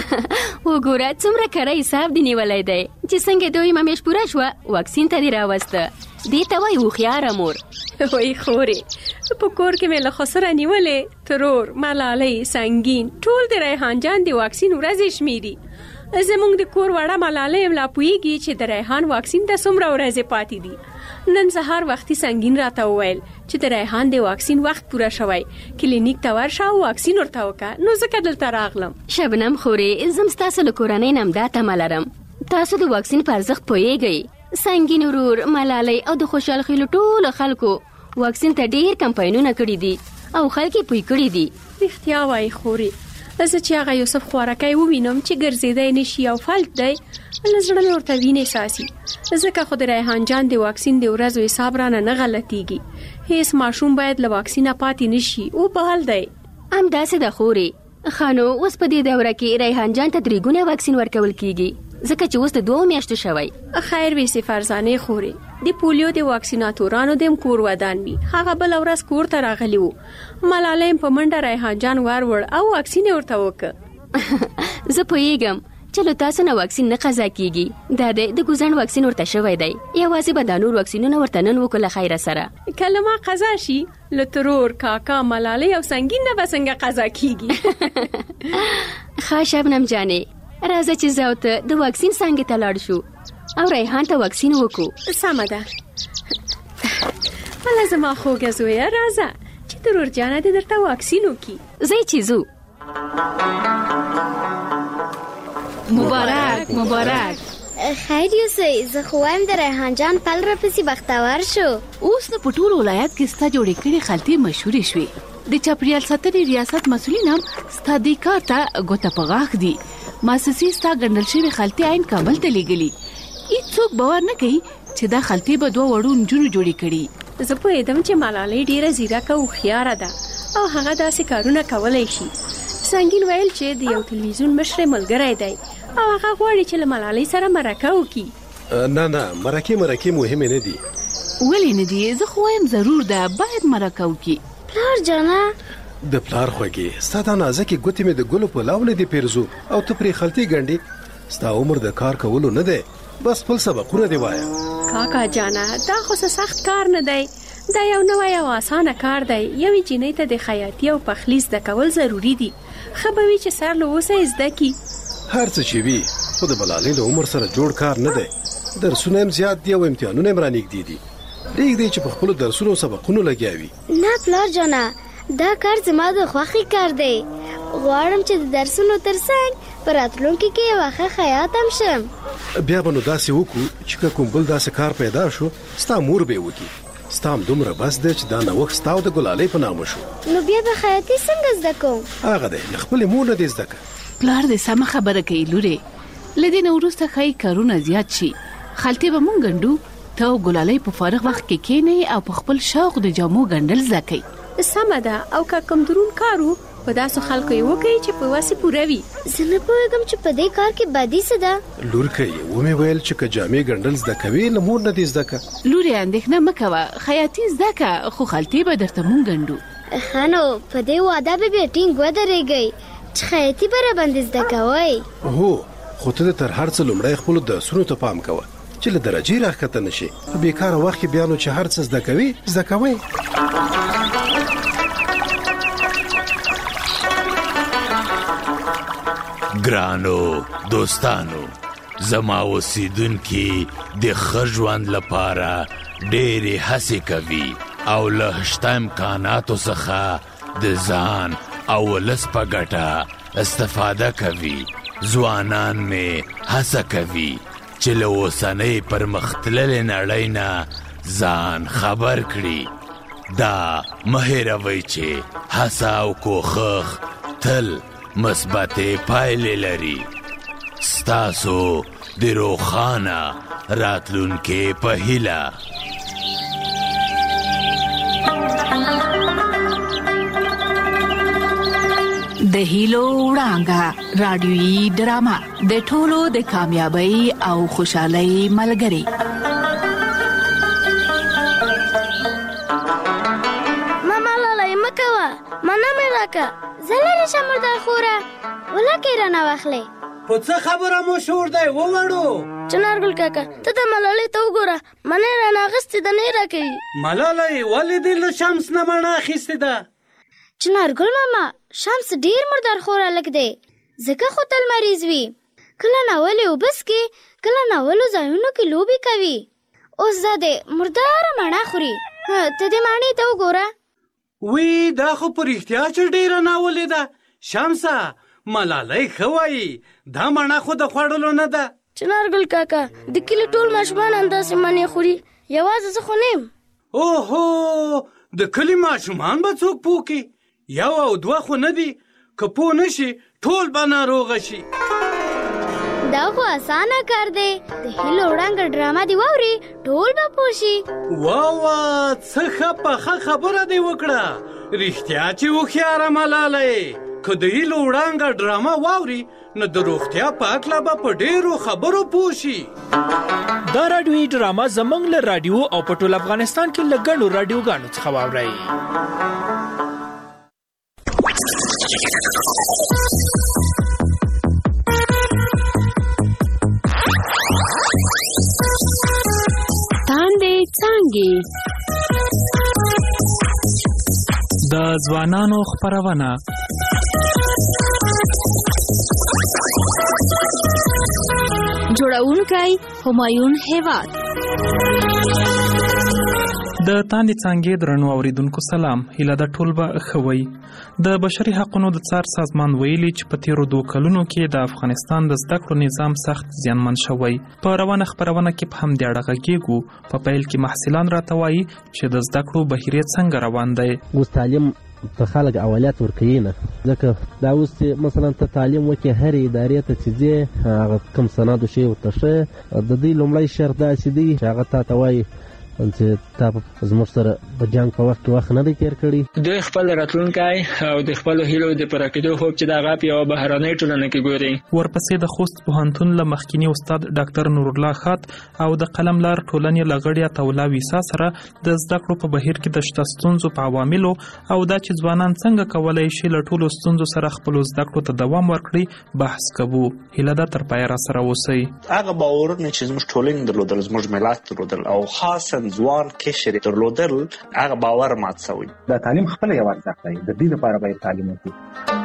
وګوره څومره کره حساب دې نیولی دی چې څنګه دویمه میاشت پوره شوه واکسین ته دې راوسته دې ته وایي هوښیاره مور وای خورې په کور کې مې له خسره نیولې ترور ملالۍ سنگین ټول د ریحان جان د واکسین ورځې شمیري زمونږ د کور وړه ملالۍ هم لا پوهېږي چې د ریحان واکسین ته څومره ورځې پاتې دي نن سهار وختي سنگین راته وویل چې د ریحان د واکسین وخت پوره شوی کلینیک ته ورشه او واکسین ورته وکړه نو ځکه دلته راغلم شبنم خورې زم ستاسو له کورنۍ نه هم دا تمه لرم تاسو د واکسین په ارزښت پوهېږئ سنگین ورور ملالۍ او د خوشحال خیلو ټولو خلکو واکسین ته ډیر کمپاینونه کړي دي او خلک یې پوه کړي دي رښتیا وایي خورې زه چې هغه یوسف خوارکی ووینم چې ګرځېدی نه شي او فلج دی له زړه مې ورته وینې څاڅي ځکه خو د ریحان جان د واکسین د ورځو حساب رانه نه غلطیږي هیڅ ماشوم باید له واکسینه پاتې نه شي او بهال دی همداسې ده خورې ښه نو اوس په دې دوره کې ریحان جان ته درې ګونه واکسین ورکول کیږي ځکه چې اوس د دوه میاشتو شوی خیر ویسې فرزانې خورې د پولیو د واکسیناتورانو د هم کور ودان وي هغه بله ورځ کور ته راغلی وو ملالۍ په منډه ریحان جان ور وړ او واکسین یې ورته وکړه زه پوهېږم چې له تاسو نه واکسین نه قضا کیږي دا دی د ګوزڼ واکسین ورته شوی دی یوازې به دا نور واکسینونه ورته نن وکړو له خیره سره کله ما قضا شي له ترور کاکا ملالۍ او سنگین نه به څنګه قضا کیږي ښه شبنم جانې راځه چې زه او ته د واکسین څانګې ته لاړ شو او ریحان ته واکسین وکړو سمه ده هله زما خوږه زویه راځه چې ترور جانه دې درته واکسین وکړي زه چې ځو مبارک مبارک خیر یوسئ زه خو وایم د ریحان جان پل راپسې بختور شو اوس نو په ټول ولایت کې ستا جوړې کړې خلطې مشهورې شوې د چاپریال ساتنې ریاست مسؤلین هم ستا دې کار ته ګوته په غاښ دي ماسسي ستا ګڼل شوې خلطې عین کابل ته لیږلي هیڅوک باور نه کوي چې دا خلطې به دوه وړو نجونو جوړې کړي زه پوهېدم چې ملالۍ ډېره ځیرکه او هوښیاره ده او هغه داسې کارونه کولی شي سنگین ویل چې د یو تلویزیون مشر ملګری دی او هغه غواړي چې له ملالۍ سره مرکه وکړي نه نه مرکې مرکې مهمې نه دي ولې نه دي زه خو وایم ضرور ده باید مرکه وکړي پلار جانه د پلار خوږې ستا دا نازکې ګوتې مې د ګلو په لاولې دې پیرزو او ته پرې خلطې ګنډې ستا عمر د کار کولو نه دی بس خپل سبقونه دې وایه کاکا جانه دا خو څه سخت کار نه دی دا یو نوی او اسانه کار دی یوې جینۍ ته د خیاطي او پخلي زده کول ضروري دي ښه به وي چې سر له اوسه یې زده کړي هر څه چې وي خو د ملالۍ له عمر سره جوړ کار نه دی درسونه هم زیات دي او امتحانونه هم رانږدې دي پرېږدئ چې په خپلو درسونو او سبقونو لګیا وي نه پلار جانه دا کار زما د خوښې کار دی غواړم چې د درسونو ترڅنګ په راتلونکي کې یوه ښه خیاط هم شم بیا به نو داسې وکړو چې که کوم بل داسې کار پیدا شو ستا مور به یې وکړي ستا هم دومره بس دی چې دا نوښت ستا او د ګلالۍ په نامه شو نو بیا به خیاطي څنګه زده کوم هغه دی له خپلې مور نه دې زده کړه پلار دې سمه خبره کوي لورې له دې نه وروسته ښایي کارونه زیات شي خلطې به مونږ ګنډو ته او ګلالۍ په فارغ وخت کې کښېنئ او په خپل شوق د جامو ګنډل زده کوئ سمه ده او که کوم درون کارو په داسو خلکو یې وکړي چې په واسې پوره وي. زه نه پوهېږم چې په دې کار کې بدي څه ده. لورکۍ ومې ویل چې که جامې ګنډل زده کوې نو مور نه دې زده که. لورې اندېښنه مه کوه، خیاطي زده که، خو خلطې به درته مونږ ګنډو. ښه نو په دې واده به بیا ټینګ ودرېږئ چې خیاطي به راباندې زده کوئ. هو خو ته تر هر څه لومړی خپلو درسونو ته پام کوه چې له درجې راښکته نه شي. په بېکاره وخت کې بیا نو چې هر څه زده کوي زده کوئ. ګرانو دوستانو، زما اوسیدونکي د ښه ژوند لپاره ډېرې هڅې کوي او له شته امکاناتو څخه د ځان او ولس په ګټه استفاده کوي. ځوانان مې هڅه کوي چې له اوسنۍ پرمختللې نړۍ نه ځان خبر کړي. دا مه هېروئ چې هڅه او کوښښ تل مثبتې پایلې لري. ستاسو د روښانه راتلونکي په هیله. د هیلو وړانګه رادیویي ډرامه د ټولو د کامیابی او خوشحالۍ ملګری. ماما لاله مه کوه، منه مې راکه، زه لرې شم مردار خوره، ولکې رانه واخلې. په څه خبره مو شور دی ووړو؟ چنارګل کاکا ته د ملالۍ ته وګوره، منې رانه اخیستې ده نه راکوي. ملالۍ ولې دې له شمس نه مڼه اخیستې ده؟ چنارګل ماما شمس ډیر مردار خوره لک دی، ځکه خو تل مریض وي. کله ناولې اوبه څښي، کله ناولو ځایونو کې لوبې کوي. اوس دا دی مرداره مڼه خوري. ته دې مڼې ته وګوره. وی دا خو په رښتیا چې ډیره ناولې ده. شمسه ملالۍ ښه وایي، دا مڼه خو د خوړلو نه ده. چنارګل کاکا د کلي ټول ماشومان همداسې مڼې خوري، یوازې زه خو نه یم. اوهو د کلي ماشومان به څوک پوه کړي؟ یو او دوه خو نه دي، که پوه نه شي ټول به ناروغه شي. دا خو اسانه کار دی، د هیلو وړانګه ډرامه دی واوري ټول به پوه شي. واه څه ښه پخه خبره دې وکړه. رښتیا چې هوښیاره ملالۍ، که د هیلو وړانګه ډرامه واوري نو د روغتیا په هکله به په ډېرو خبرو پوه شي. دا راډیویي ډرامه زموږ له راډیو او په ټول افغانستان کې له ګڼو راډیوګانو څخه واورئ. تاندې څانګې د ځوانانو خپرونه. جوړونکی همایون هیواد. د تاندې څانګې درنو اوریدونکو سلام. هیله ده ټول به ښه وئ. د بشري حقونو د څار سازمان ویلي چې په تیرو دوه کلونو کې د افغانستان د زده کړو نظام سخت زیانمن شوی. په روانه خپرونه کې په همدې اړه غږیږو. په پیل کې محصلان راته وایي چې د زده کړو بهیر څنګه روان دی. اوس تعلیم ته خلک اولویت ورکوي نه، ځکه دا اوس مثلا ته تعلیم وکړې هرې ادارې ته چې ځې هغه کوم سند شی ورته ښه، د دوی لومړی شرط داسې دی چې هغه تا ته وایي چې تا زموږ سره په جنګ په وخت کې وخت نه دی تېر کړی. دوی خپل راتلونکی او د خپلو هیلو د پوره کېدو خوب چې د هغه په یوه بهرنۍ ټولنه کې ګوري. ورپسې د خوست پوهنتون له مخکیني استاد ډاکټر نورالله خات او د قلم لار ټولنې له غړي عطاالله ویسا سره د زده کړو په بهیر کې د شته ستونزو په عواملو او دا چې ځوانان څنګه کولی شي له ټولو ستونزو سره خپلو زده کړو ته دوام ورکړي بحث کوو. هیله ده تر پایه راسره اوسئ. هغه باورونه چې زموږ ټولنې درلودل، زموږ ملت درلودل او خاصا ځوان کشر درلودل، هغه باور مات شوی. دا تعلیم خپل یو ارزښت دی، د دې لپاره باید تعلیم وکړو.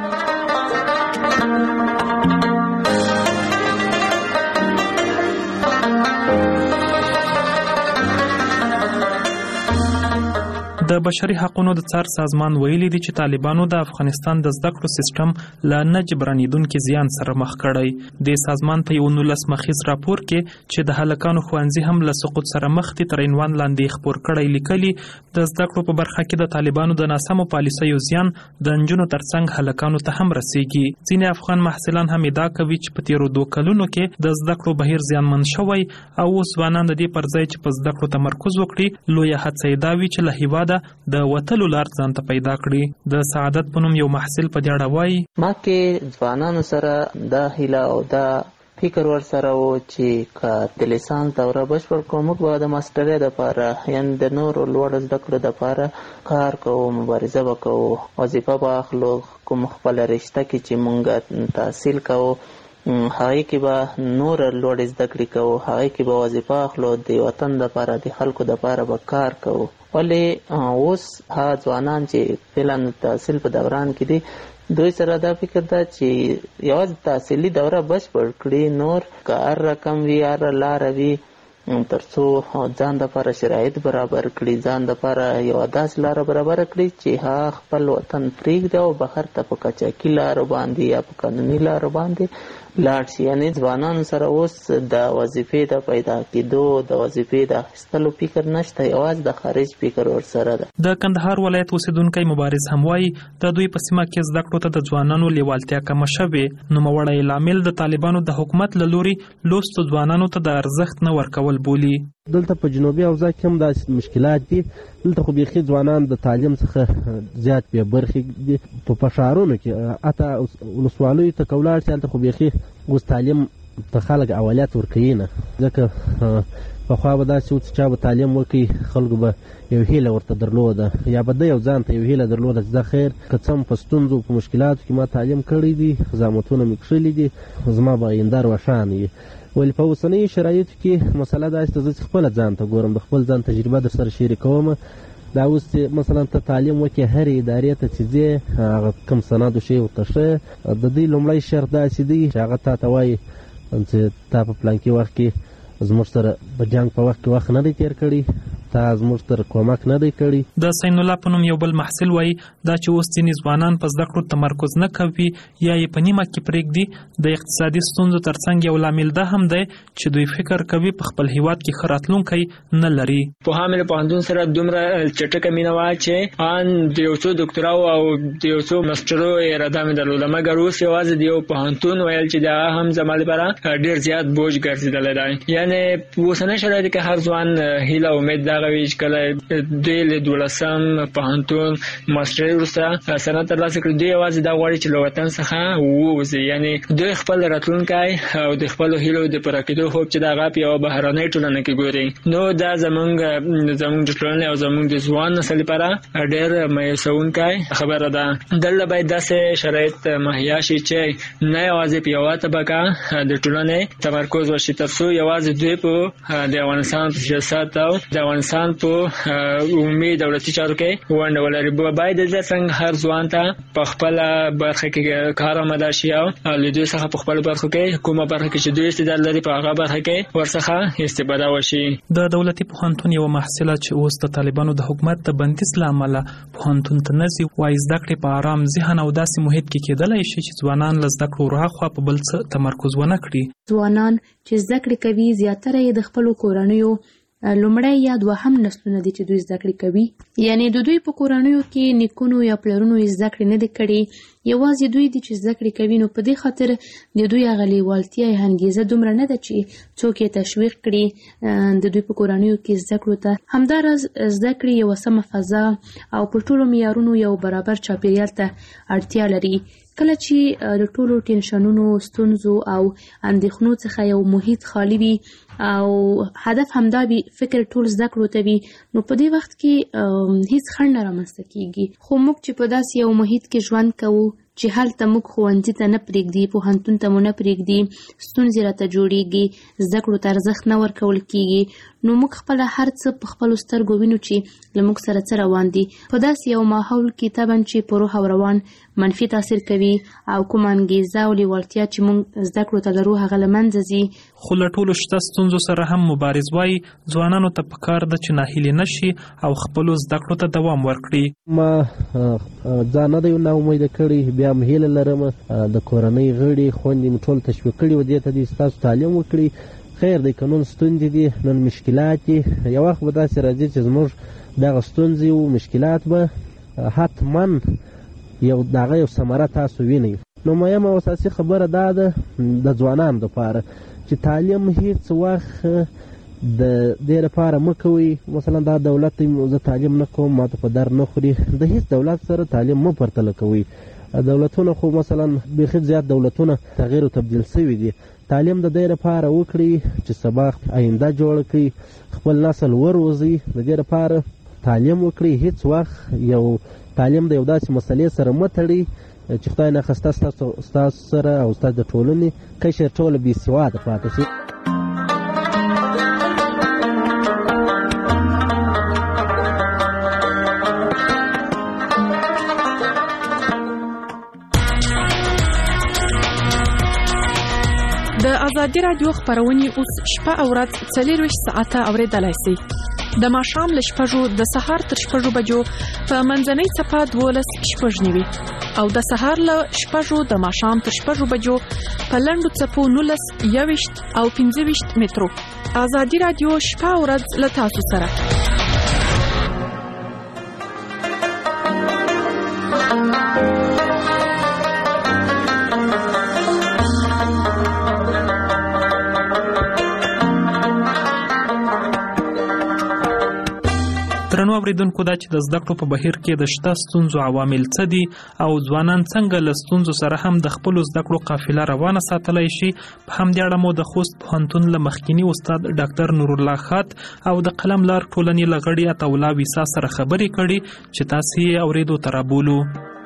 د بشري حقونو د څار سازمان ویلي دي چې طالبانو د افغانستان د زده کړو سیستم له نه جبرانېدونکي زیان سره مخ کړی. د سازمان په یو نولس مخیز راپور کې چې د هلکانو ښوونځي هم له سقوط سره مخ دي تر عنوان لاندې خپور کړی لیکلي د زده کړو په برخه کې د طالبانو د ناسمو پالیسیو زیان د نجونو ترڅنګ هلکانو ته هم رسیږي. ځینې افغان محصلان هم ادعا کوي چې په تیرو دوه کلونو کې د زده کړو بهیر زیانمن شوی او اوس ځوانان د دې پر ځای چې په زده کړو تمرکز وکړي لویه هڅه یې دا وي چې له هیواده د وتلو لار ځان ته پیدا کړي. د سعادت په نوم یو محصل په دې اړه وایي ما کې ځوانانو سره دا هیله او دا فکر ور سره و چې که د لیسانس دوره بشپړ کړو موږ به د ماسټرۍ دپاره یعنې د نورو لوړو زده کړو دپاره کار کوو، مبارزه به کوو، وظیفه به اخلو. کوم خپله رشته کې چې موږ تحصیل کوو هغې کې به نور لوړې زده کړې کوو، هغې کې به وظیفه اخلو، د وطن دپاره د خلکو دپاره به کار کوو. ولې اوس هغه ځوانان چې فعلا تحصیل په دوران کې دي دوی سره دا فکر ده چې یوازې تحصیلي دوره بشپړ کړي، نور که هر رقم وي هر لاره وي تر څو ځان دپاره شرایط برابر کړي، ځان دپاره یوه داسې لاره برابره کړي چې هغه خپل وطن پرېږدي او بهر ته په قاچاقي لارو باندې یا په قانوني لارو باندې لاړ شي. یعنې ځوانانو سره اوس د وظیفې د پیدا کېدو د وظیفې د اخیستلو فکر نشته، یوازې د خارج فکر ورسره ده. د کندهار ولایت اوسیدونکی مبارز هم وایي د دوی په سیمه کې زده کړو ته د ځوانانو لیوالتیا کمه شوې. نوموړی لامل د طالبانو د حکومت له لورې لوستو ځوانانو ته د ارزښت نه ورکول بولي. دلته په جنوبي اوضاع کې هم داسې مشکلات دي. دلته خو بیخي ځوانان د تعلیم څخه زیات بې برخې دي. په ښارونو کې حتی ولسوالیو ته که ولاړ شي هلته خو بیخي اوس تعلیم ته خلک اولویت ورکوي نه، ځکه پخوا به داسې و چې چا به تعلیم وکړي خلکو به یو هیله ورته درلوده یا به ده یو ځان ته یو هیله درلوده چې دا خیر که څه هم په ستونزو په مشکلاتو کې ما تعلیم کړی دي، زحمتونه مې کښلي دي، زما به آینده روښانه وي. ولې په اوسنیو شرایطو کې مسله داسې ده زه چې خپله ځان ته ګورم، د خپل ځان تجربه در سره شریکوم. دا اوس چې مثلا ته تعلیم وکړې هرې ادارې ته چې ځې هغه کوم سند شی ورته ښه، د دوی لومړی شرط داسې دی چې هغه تا ته وایي چې تا په پلانکي وخت کې زموږ سره په جنګ په وخت کې وخت نه دی تېر کړی، تا زموږ سره کومک نه دی کړی. د سین الله په نوم یو بل محصل وایي دا چې اوس ځینې ځوانان په زده کړو تمرکز نه کوي یا یې په نیمه کې پرېږدي د اقتصادي ستونزو ترڅنګ یو لامل دا هم دی چې دوی فکر کوي په خپل هیواد کې ښه راتلونکی نه لري. پوهامل پوهنتون سره دومره چټکه مینه وه چې ان د یو څو ډاکټراو او د یو څو ماسټرو اراده مې درلوده، مګر اوس یوازې د یو پوهنتون ویل چې دا هم زما لپاره ډېر زیات بوج ګرځېدلی دی. یعنې په اوسنۍ شرایطو کې هر ځوان هیله امید دغه وي چې کله دوی له دولسم پوهنتون ماسټرۍ وروسته سند ترلاسه کړي دوی یوازې دا غواړي چې له وطن څخه ووځي. یعنې دوی خپل راتلونکی او د خپلو هیلو د پوره کېدو خوب چې د هغه په یوه بهرنۍ ټولنه کې ګوري. نو دا زموږ زموږ د ټولنې او زموږ د ځوان نسل لپاره ډېر مایوسونکی خبره ده. دلته باید داسې شرایط مهیا شي چې نه یوازې په یوه طبقه د ټولنې تمرکز وشي تر څو یوازې دوی په د افغانستان په سیاست او د افغانستان په عمومي دولتي چارو کې ونډه ولري. باید د څنګه هر ځوان ته په خپله برخه کې کار آماده شي او له دوی څخه په خپلو برخو کې کومه برخه کې چې دوی استعداد لري په هغه برخه کې ورڅخه استفاده وشي. د دولتي پوهنتون یوه محصله چې اوس د طالبانو د حکومت د بندیز له امله پوهنتون ته نه ځي وایي زده کړې په ارام ذهن او داسې محیط کې کېدلی شي چې ځوانان له زده کړو وراخوا په بل څه تمرکز ونه کړي. ځوانان چې زده کړې کوي زیاتره یې د خپلو کورنیو لومړی یا دوهم نسلونه دي چې دوی زده کړې کوي، یعنی د دوی په کورنیو کې نیکونو یا پلرونو یې زده کړې نه دي کړې، یوازې دوی دي چې زده کړې کوي. نو په دې خاطر د دوی هغه لیوالتیا یا انګیزه دومره نه ده چې څوک یې تشویق کړي د دوی په کورنیو کې زده کړو ته. همداراز زده کړې یوه سمه فضا او په ټولو معیارونو یو برابر چاپیریال ته اړتیا لري. کله چې د ټولو ټینشنونو، ستونزو او اندېښنو څخه یو محیط خالی وي او هدف همدا وي فکر ټول زده کړو ته وي، نو په دې وخت کې هیڅ خنډ نه رامنځته کیږي. خو موږ چې په داسې یو محیط کې ژوند کوو چې هلته موږ ښوونځي ته نه پرېږدي، پوهنتون ته مو نه پرېږدي، ستونزې راته جوړېږي، زده کړو ته ارزښت نه ورکول کېږي، نو موږ خپله هر څه په خپلو سترګو وینو چې له موږ سره څه روان دي. په داسې یو ماحول کې طبعا چې په روح او روان منفي تاثیر کوي او کومه انګیزه او لیوالتیا چې موږ زده کړو ته لرو هغه له منځه ځي. خو له ټولو شته ستونزو سره هم مبارز وایي ځوانانو ته پکار ده چې ناهیلې نه شي او خپلو زده کړو ته دوام ورکړي. ما ځان نه دی ناامیده کړی، بیا هم هیله لرم د کورنۍ غړي خویندې مې ټول تشویق کړي و دې ته دي ستاسو تعلیم وکړي. خیر دی که نن ستونزې دي نن مشکلات دي، یو وخت به داسې راځي چې زموږ دغه ستونزې او مشکلات به حتما یو دغه یو ثمره تاسو وینئ. نو مهمه او اساسي خبره دا ده د ځوانانو دپاره چې تعلیم هیڅ وخت د دې لپاره مه کوئ مثلا دا دولت زه تعلیم نه کوم ماته په در نه خوري د هیڅ دولت سره تعلیم مه پرتله کوئ. دولتونه خو مثلا بیخي زیات دولتونه تغییر او تبدیل شوي دي. تعلیم د دې لپاره وکړئ چې سبا آینده جوړه کړئ، خپل نسل وروزئ. د دې لپاره تعلیم وکړئ. هیڅ وخت یو تعلیم د یو داسې مسلې سره مه تړئ چې خدای ناخواسته ستاسو سره او ستاسو د ټولنې قشر ټوله بې سواده پاتې شي. د ازادي راډیو خپرونې اوس شپه او ورځ څلورویشت ساعته اورېدلای شئ. د ماښام له شپږو د سهار تر شپږو بجو په منځنۍ څپه دولس شپږ نوي او د سهار له شپږو د ماښام تر شپږو بجو په لنډو څپو نولس یوویشت او پنځه ویشت مترو. ازادي راډیو شپه او ورځ له تاسو سره. درنو اوریدونکو، دا چې د زده کړو په بهیر کې د شته ستونزو عوامل څه دي او ځوانان څنګه له ستونزو سره هم د خپلو زده کړو قافله روانه ساتلی شي، په همدې اړه مو د خوست پوهنتون له مخکیني استاد ډاکټر نورالله خات او د قلم لار ټولنې له غړي عطاالله ویسا سره خبرې کړي چې تاسې یې اورېدو ته رابولو.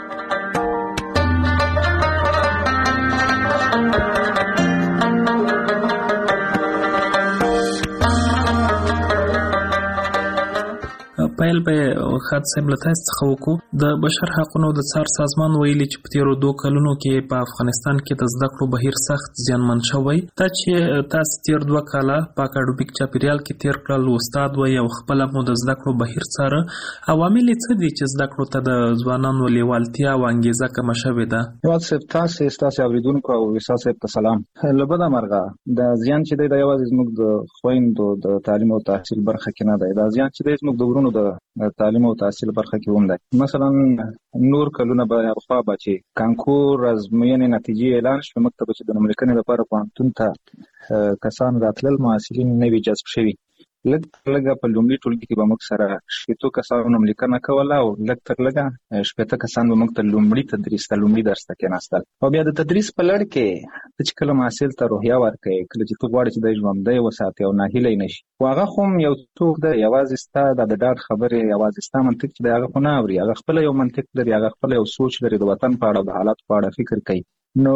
پیل به خاط صاحب له تاسو څخه وکړو. د بشر حقونو د څار سازمان ویلي چې په تیرو دوه کلونو کې په افغانستان کې د زده کړو بهیر سخت زیانمن شوی. دا چې تاسو تیر دوه کاله په اکاډمیک چاپیریال کې تیر کړل، استاد وایي او خپله مو د زده کړو بهیر څاره، عوامل یې څه دي چې زده کړو ته د ځوانانو لیوالتیا او انګیزه کمه شوې ده؟ هیواد صاحب، تاسې ستاسې اورېدونکو او ویسا صاحب ته سلام. له بده مرغه د زیان چې دی دا یوازې زموږ د خویندو د تعلیم او تحصیل برخه کې نه دی. دا زیان چې دی زموږ د ورونو د تعلیم او تحصیل برخه کې هم دی. مثلا نور کلونه به خوا به چې کانکور ازموینې نتیجې اعلان شوې، موږ ته به چې د نومړي کړنې لپاره پوهنتون ته کسان راتلل، محصلین نه وي جذب شوي. لږ تر لږه په لومړي ټولګي کې به موږ سره شپېتو کسانو نوملیکنه کوله او لږ تر لږه شپېته کسان به موږ ته لومړي تدریس ته لومړي درس ته کېناستل. او بیا د تدریس په لړ کې ته چې کله محصل ته روحیه ورکوې، کله چې ته غواړې چې دی ژوندی وساتې او ناهیلی نه شي، خو هغه خو هم یو څوک دی، یوازې ستا د ډاډ خبرې، یوازې ستا منطق چې دی هغه خو نه اوري. هغه خپله یو منطق لري، هغه خپله یو سوچ لري، د وطن په اړه، د حالاتو په اړه فکر کوي.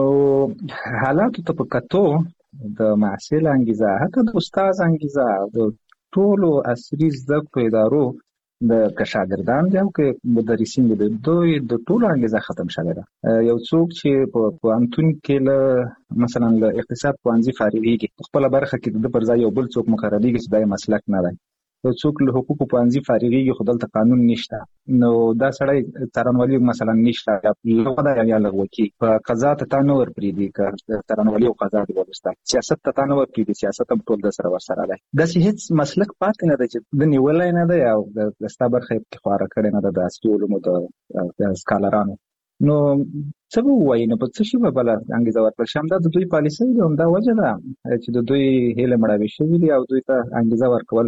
نو حالاتو ته په کتو د محصل انګیزه، حتی د استاد انګیزه، د ټولو عصري زده کړو ادارو د که شاګردان دي او که مدرسین دي، دوی د ټولو انګیزه ختم شوې ده. یو څوک چې په پوهنتون کې له مثلا له اقتصاد پوهنځي فارغېږي، په خپله برخه کې د پر ځای یو بل څوک مقرریږي چې دا یې مسلک نه دی. یو څوک له حقوقو پوهنځي فارغېږي خو دلته قانون نشته، نو دا سړی څارنوالي مثلا نشته، یا لغوه ده یا لغوه کې په قضا ته تا نه ورپرېږدي، که څارنوالي او قضا دې ولوسته، سیاست ته تا نه ورپرېږدي، سیاست هم ټول در سره ورسره دی. داسې هېڅ مسلک پاتې نه دی چې ده نیولی نه دی او د ستا برخه یې پکې خواره کړې نه ده د عصري علومو د سکالرانو. نو څه به ووایي، نو په څه شي به بله انګېزه ورکړل شي؟ همدا د دوی پالیسۍ دي، همدا وجه ده چې د دوی هیلې مړاوې شوي دي او دوی ته انګېزه ورکول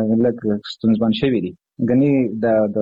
لږ ستونزمن شوي دي. ګنې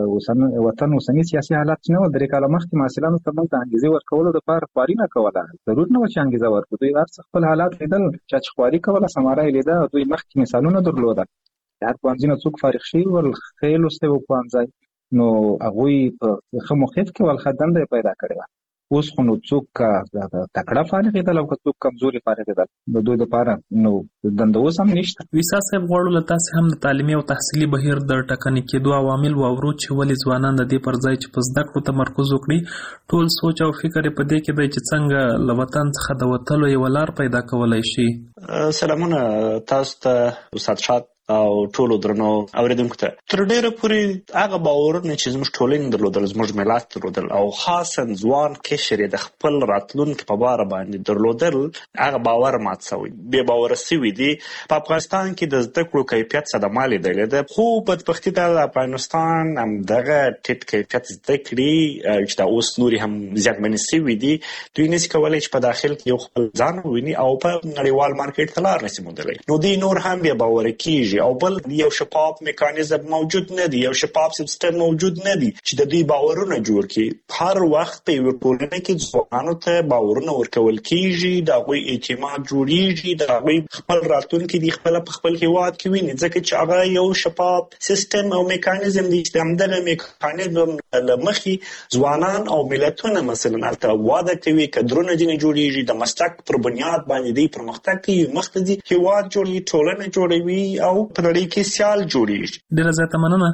د وطن اوسني سیاسي حالات چې نه وو، درې کاله مخکې محصلانو ته موږ د انګېزې ورکولو دپاره خواري نه کوله، ضرور نه وه چې انګېزه ورکړو. دوی هر څه خپل حالات لیدل، چا چې خواري کوله ثمره یې لیده، دوی مخکې مثالونه درلوده. هر پوهنځي نه څوک فارغ شوي ول، ښه لوستی و پوهنځی، نو هغوی په ښه موقعیت کې ول، ښه دنده یې پیدا کړې وه. اوس خو نو څوک تکړه فارغېدل او که څوک کمزوري فارغېدل، د دوی دپاره نو دنده اوس هم نشته. ویسا صاحب، غواړو له تاسې هم د تعلیمي او تحصیلي بهیر د ټاکنې کېدو عوامل واورو چې ولې ځوانان د دې پر ځای چې په زده کړو تمرکز وکړي، ټول سوچ او فکر یې په دې کې دی چې څنګه له وطن څخه د وتلو یوه لار پیدا کولی شي. سلامونه تاسو ته استاد شاد او ټولو درنو اوریدونکو ته. تر ډیره پورې هغه باورونه چې زموږ ټولنې درلودل، زموږ ملت درلودل، او خاصا ځوان قشر یې د خپل راتلونکي په باره باندې درلودل، هغه باور مات شوی، بې باوره شوي دي. په افغانستان کې د زده کړو کیفیت صدمه لیدلې ده، خو بدبختي ده د افغانستان همدغه ټیټ کیفیت زده کړې چې دا اوس نورې هم زیانمنې شوي دي، دوی نشي کولی چې په داخل کې یو خپل ځان وویني او په نړیوال مارکیټ ته لار نشي موندلی. نو دوی نور هم بې باوره کېږي کیږي او بل یو شفاف میکانیزم موجود نه دی، یو شفاف سیستم موجود نه دی چې د دوی باورونه جوړ کړي. هر وخت په یو ټولنه کې ځوانانو ته باورونه ورکول کیږي، د هغوی اعتماد جوړیږي، د هغوی خپل راتلونکي دی خپل په خپل هیواد کې ویني، ځکه چې هغه یو شفاف سیستم او میکانیزم دی چې همدغه میکانیزم له مخې ځوانان او ملتونه مثلا هلته واده کوي، کدرونه ځینې جوړیږي، د مسلک پر بنیاد باندې دی پرمختګ کوي، مخکې ځي، هیواد جوړوي، ټولنه جوړوي او په نړۍ کې سیال جوړیږي. ډېره زیاته مننه.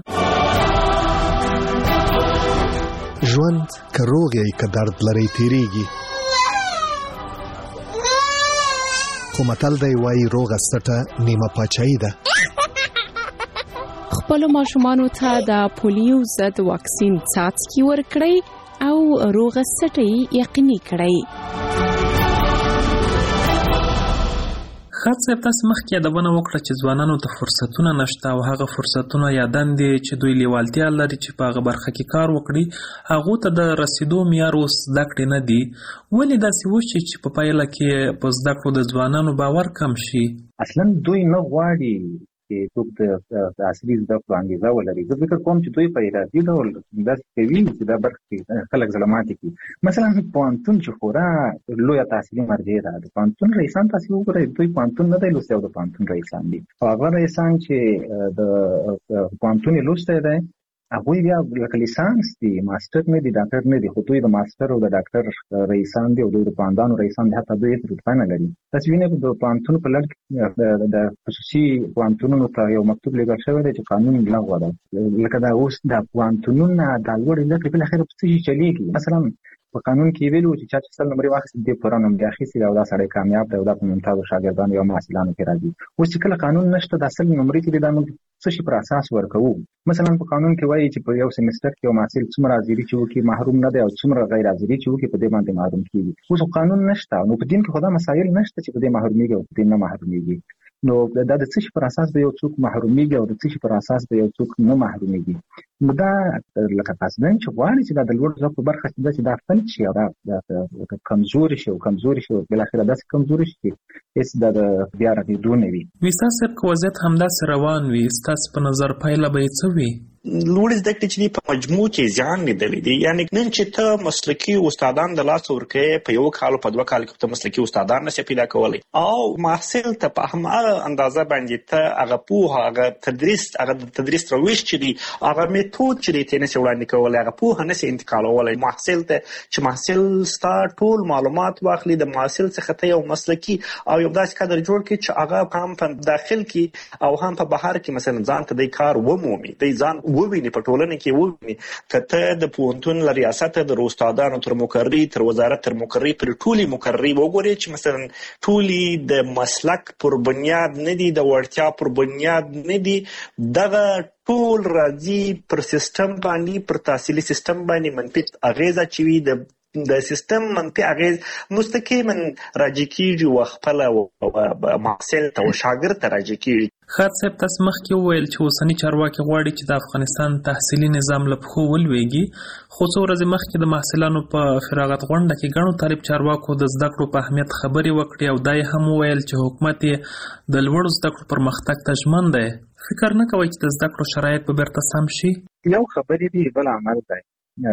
ژوند که روغ یې که درد لري تیریږي، خو متل دی وایي روغه سټه نیمه پاچاهي ده. خپلو ماشومانو ته د پولیو ضد واکسین څاڅکي ورکړئ او روغه سټه یقیني کړئ. خاص صاحب تاسو مخکې یادونه وکړه چې ځوانانو ته فرصتونه نشته او هغه فرصتونه یا دندې چې دوی لیوالتیا لري چې په هغه برخه کې کار وکړي هغو ته د رسیدو معیار اوس زده کړې نه دي. ولې داسې وشي چې په پایله کې په زده کړو د ځوانانو باور کم شي؟ اصلا دوی نه غواړي چې څوک د اصلي زده کړو انګېزه ولري. زه فکر کوم چې دوی په ارادي ډول داسې کوي چې دا برخه کې خلک ظلماتې کړي. مثلا پوهنتون چې خورا لویه تحصیلي مرجع ده، د پوهنتون رئیسان تاسې وګورئ، دوی پوهنتون نه دی لوستی او د پوهنتون رئیسان دي. او هغه رئیسان چې د پوهنتون یې لوستی دی هغوی بیا لکه لیسانس دي، ماسټر نه دي، ډاکټر نه دي، خو دوی د ماسټر او د ډاکټر رئیسان دي او دوی د پوهندانو رئیسان دي، حتی دوی هېڅ رتبه نه لري. تاسې وینئ د پوهنتون په لړ کې د خصوصي پوهنتونونو ته یو مکتوب لیږل شوی دی چې قانون لغوه ده. لکه دا اوس د پوهنتونونه دا لوړې زده کړې بالاخره په څه شي چلېږي. مثلا په قانون کې ویلو چې چا چې سل نمرې واخیستې دې پوره نمرې اخیستې او دا سړی کامیاب دی او دا په ممتازو شاګردانو یا محصلانو کې راځي. اوس چې کله قانون نشته دا سل نمرې چې دي دا موږ څه شي پر اساس ورکوو؟ مثلا په قانون کې وایي چې په یو سیمستر کې یو محصل څومره حاضري چې وکړي محروم نه دی او څومره غیر حاضري چې وکړي په دې باندې محروم کېږي. اوس قانون نشته، نو په دین کې خو دا مسایل نشته چې په دې محرومیږي او په دې نه محرومیږي. نو دا د څه شي پر اساس به یو څوک محرومیږي او د څه شي پر اساس به یو څوک نه محرومیږي؟ نو دا لکه قصدن چې غواړي چې دا د لوړ زده کړو برخه چې دا فلج شي او دا کمزوري شي او کمزوري شي او بالاخره داسې کمزوري شي چې هېڅ د بیا رغېدو نه وي. ویسا صاحب که وضعیت همداسې روان وي ستاسې په نظر پایله به یې څه وي؟ لوړې زده کړې چې دي په مجموع کې زیان لیدلی دي. یعنې نن چې ته مسلکي استادان د لاسه ورکوې په یو کال او په دوه کال کې ته مسلکي استادان نشې پیدا کولی او محصل ته په هماغه اندازه باندې ته هغه پوهه هغه تدریس هغه د تدریس روش چې دي هغه میتود چې دی ته نشې وړاندې کولی هغه پوهه نشې انتقالولی محصل ته چې محصل ستا ټول معلومات واخلي د محصل څخه ته یو مسلکي او یو داسې کادر جوړ کړي چې هغه هم په داخل کې او هم په بهر کې مثلا ځان ته دی کار ومومي دی ځان وویني په ټولنه کې وویني. که ته د پوهنتون له ریاسته د استادانو تر مقرري تر وزارت تر مقرري پر ټولې مقرري وګورې چې مثلا ټولې د مسلک پر بنیاد نه دي، د وړتیا پر بنیاد نه دي، دغه ټول راځي پر سیستم باندې پر تحصیلي سیستم باندې منفي اغېزه اچوي. د د سیستم منفي اغېز مستقیما راجع کېږي او خپله محصل ته او شاګرد ته راجع کېږي. خاط صاحب تاسو مخکې وویل چې اوسني چارواکي غواړي چې د افغانستان تحصیلي نظام له پښو ولویږي، خو څو ورځې مخکې د محصلانو په فراغت غونډه کې ګڼو طالب چارواکو د زده کړو په اهمیت خبرې وکړې او دا یې هم وویل چې حکومت یې د لوړو زده کړو پرمختګ ته ژمن دی. فکر نه کوئ چې د زده کړو شرایط به بیرته سم شي؟ یو خبرې دي بل عمل دی.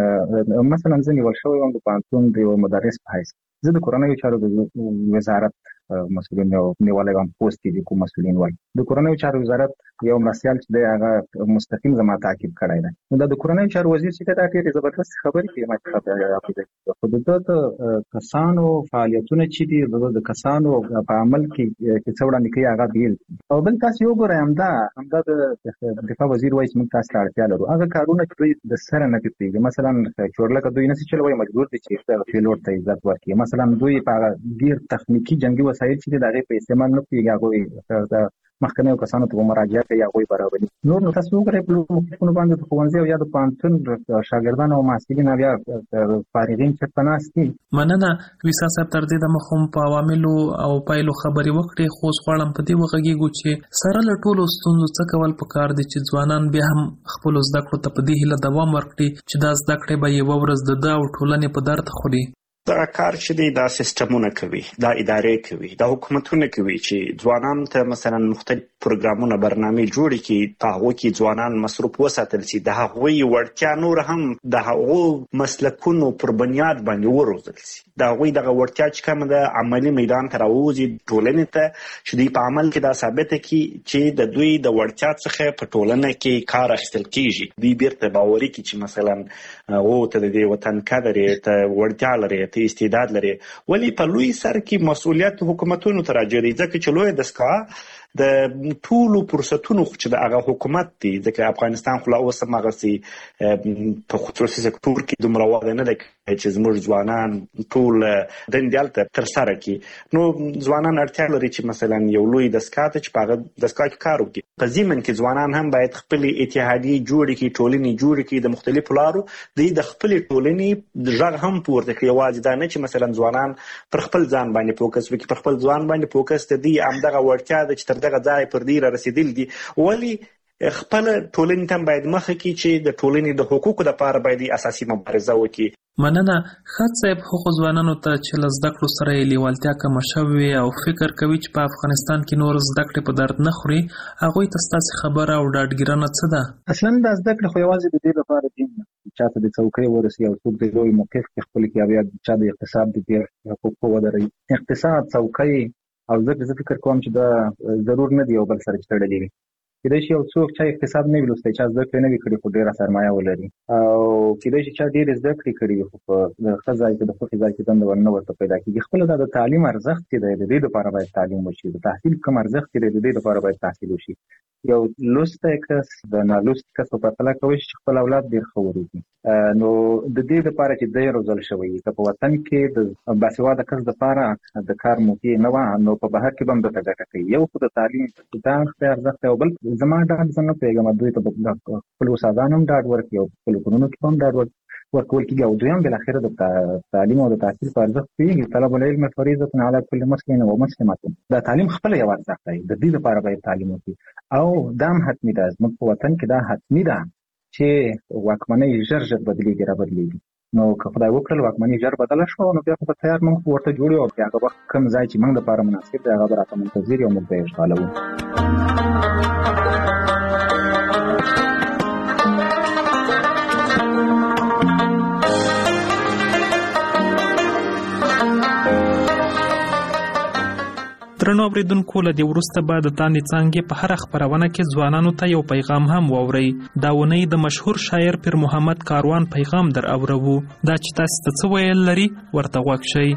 مثلا زه نیول شوی وم د پوهنتون د یو مدرس په حیث. زه د کورنیو چارو د وزارت مسؤلین نیولی وم، پوست کې د کوم مسؤلین ول د کورنیو چارو وزارت یو مرستیال چې دی هغه مستقیم زما تعقیب کړی دی. نو دا د کورنیو چارو وزیر چې دی دا ډېرې زبردست خبرې کوي ما ته، خو د ده د کسانو فعالیتونه چې دي د کسانو په عمل کې چې څه وړاندې کوي هغه بېل دي. او بل تاسې وګورئ همدا همدا د دفاع وزیر وایي چې موږ تاسو ته اړتیا لرو. هغه کارونه چې دوی د سره نه پرېږدي، مثلا چورلکه دوی نشي چلوی مجبور دي چې پیلوټ ته عزت ورکړي. مثلا دوی په هغه ډېر تخنیکي جنګي وسایل چې دي د هغې په استعمال نه پوهېږي، هغوی د مخکنیو کسانو ته به مراجعه کوي، هغوی برابري. نور نو تاسو وګورئ په موقفونو باندې د ښوونځي او یا د پوهنتون شاګردان او محصلین او یا فارغین چېرته ناست دي. مننه ویسا صاحب، تر دې دمه خو په عواملو او پایلو خبرې وکړې، خو اوس غواړم په دې وغږېږو چې سره له ټولو ستونزو څه کول پکار دي چې ځوانان بیا هم خپلو زده کړو ته په دې هیله دوام ورکړي چې دا زده کړې به یوه ورځ د ده او ټولنې په درد خوري. دا کار چې دی دا سیستمونه کوي، دا ادارې کوي، دا حکومتونه کوي چې ځوانانو ته مثلا مختلف پروګرامونه برنامې جوړې کړي په هغو کې ځوانان مصروف وساتل شي د هغوی وړتیا نور هم د هغو مسلکونو پر بنیاد باندې وروزل شي د هغوی دغه وړتیا چې کومه ده عملي میدان ته راووځي ټولنې ته چې دوی په عمل کې دا ثابته کړي چې د دوی د وړتیا څخه په ټولنه کې کار اخیستل کیږي دوی بیرته باوري کړي چې مثلا او ته د دې وطن قدر یې ته وړتیا لري ته استعداد لري ولې په لوی سر کې مسؤلیت حکومتونو ته راجري ځکه چې لویه دستګاه د ټولو فرصتونو چې د هغه حکومت دی ځکه افغانستان خو لا اوس هم هغسې په خصوصي سکتور کې دومره وده نه ده چې زموږ ځوانان ټول دندې هلته ترسره کړي نو ځوانان اړتیا لري چې مثلا یو لوی دستګاه ته چې په هغه دستګاه کې کار وکړي په ضمن کې ځوانان هم باید خپلې اتحادیې جوړې کړي ټولنې جوړې کړي د مختلفو لارو دوی د خپلې ټولنې غږ هم پورته کړي یوازې دا نه چې مثلا ځوانان پر خپل ځان باندې فوکس وکړي پر خپل ځوان باندې فوکس د دوی همدغه وړتیا ده چې تر دغه ځای پر دې را رسېدل دي ولې خپل ټولنې ته باید مخه کړي چې د ټولنې د حقوقو لپاره باید اساسي مبارزه وکړي مننه ښاد صاحب هغو ځوانانو ته چې له زده کړو سره یې لیوالتیا کمه شوې او فکر کوي چې په افغانستان کې نور زده کړې په درد نه خوري هغوی ته ستاسې خبره او ډاډګیرنه څه ده اصلا دا زده کړې خو یوازې د دې لپاره دي چا ته د څوکۍ ورسي او څوک د لوی موقف کې خپل کې بیا چا د اقتصاد د حقوقو ودروي اقتصاد څوکۍ او زه فکر کوم چې دا ضرور نه دی یو بل سره تړلي وي کېدای شي یو څوک چې اقتصاد نه وي لوستی چا زده کړې نه وي کړې خو ډېره سرمایه ولري او کېدای شي چا ډېرې زده کړې کړې وي خو په د ښه ځای کې د خوښې ځای کې دنده ورنه ورته پیدا کېږي خپله دا د تعلیم ارزښت چې دی د دې لپاره باید تعلیم وشي د تحصیل کوم ارزښت چې دی د دې لپاره باید تحصیل وشي یو لوستی کس د نالوستي کس په پرتله کولی شي چې خپل اولاد ډېر ښه وروزي نو د دې لپاره چې دی روزل شوی که په وطن کې د باسواده کس دپاره د کار موقع نه وه نو په بهر کې به هم درته ګټه کوي یو خو د تعلیم دا ښه ارزښت دی او بل زما ډاډ زه نه پوهېږم دوی ته خپلو استادانو هم ډاډ ورکړي او خپلو کورونو کې هم ډاډ ورکول کېږي او دویم بالاخره د تعلیم او د تحصیل په ارزښت پوهېږي طلب العلم فریضة علی کل مسلم و مسلمة دا تعلیم خپله یو ارزښت دی د دې لپاره باید تعلیم وکړي او دا هم حتمي ده زموږ په وطن کې دا حتمي ده چې واکمنۍ ژر ژر بدلېږي را بدلېږي نو که خدای وکړل واکمنۍ ژر بدله شوه نو بیا خو به تیار موږ ورته جوړ یو او بیا هغه وخت کوم ځای چې موږ دپاره مناسب دی هغه به راته منتظر یو موږ به یې اشغالوو درنو اوریدونکو له دې وروسته به د تاندې څانګې په هره خپرونه کې ځوانانو ته یو پیغام هم واورئ دا اونۍ د مشهور شاعر پیر محمد کاروان پیغام در اورو دا چې تاسو ته څه ویل لري ورته غوږ شئ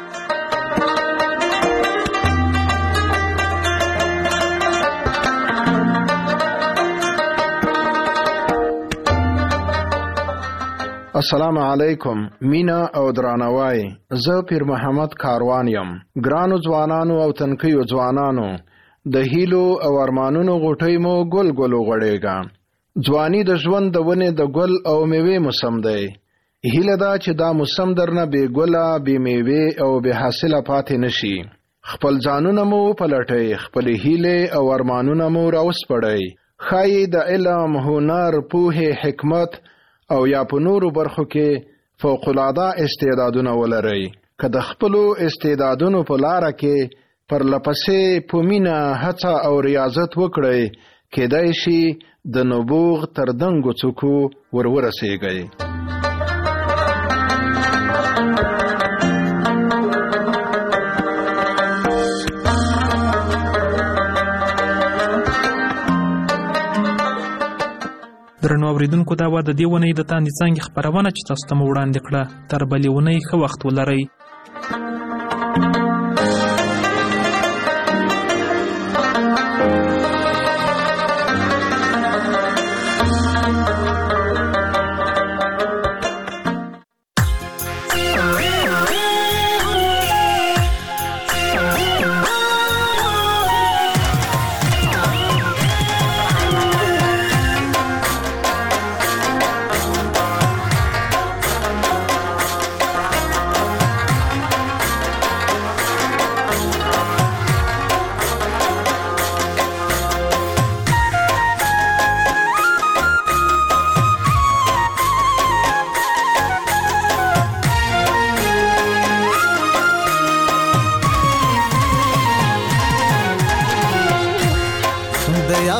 السلام علیکم مینا او درانوای زه پیر محمد کاروان یم ګرانو ځوانانو او تنکیو ځوانانو د هیلو او ارمانونو غوټۍ مو ګل ګل وغوړېږه ځواني د ژوند د ونې د ګل او میوې موسم دی هیله ده چې دا موسم درنه بې ګله بې میوې او بې حاصله پاتې نشي خپل ځانونه مو پلټئ خپلې هیلې او ارمانونه مو راوسپړئ ښایي د علم هنر پوهې حکمت او یا په نورو برخو کې فوق العاده استعدادونه ولرئ که د خپلو استعدادونو په لاره کې پرلپسې په مینه هڅه او ریاضت وکړئ کیدای شي د نبوغ تر دنګو څوکو ور ورسیږئ درنو اوریدونکو دا وه د دې اونۍ د تاندې څانګې خپرونه چې تاسو ته مو وړاندې کړه تر بلې اونۍ ښه وخت ولرئ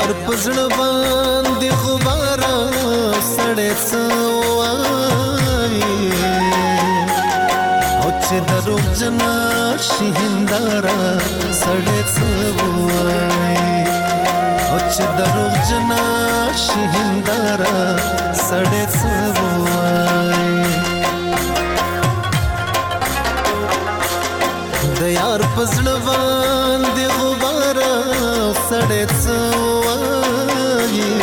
یار پزړه باندې غباره سړې څه وایي او چې دروغ جنا شي هنداره سړې څه وایي او چې دروغ جنا شي هنداره سړې څه وایي د یار پزړه باندې غباره سړې څه وایي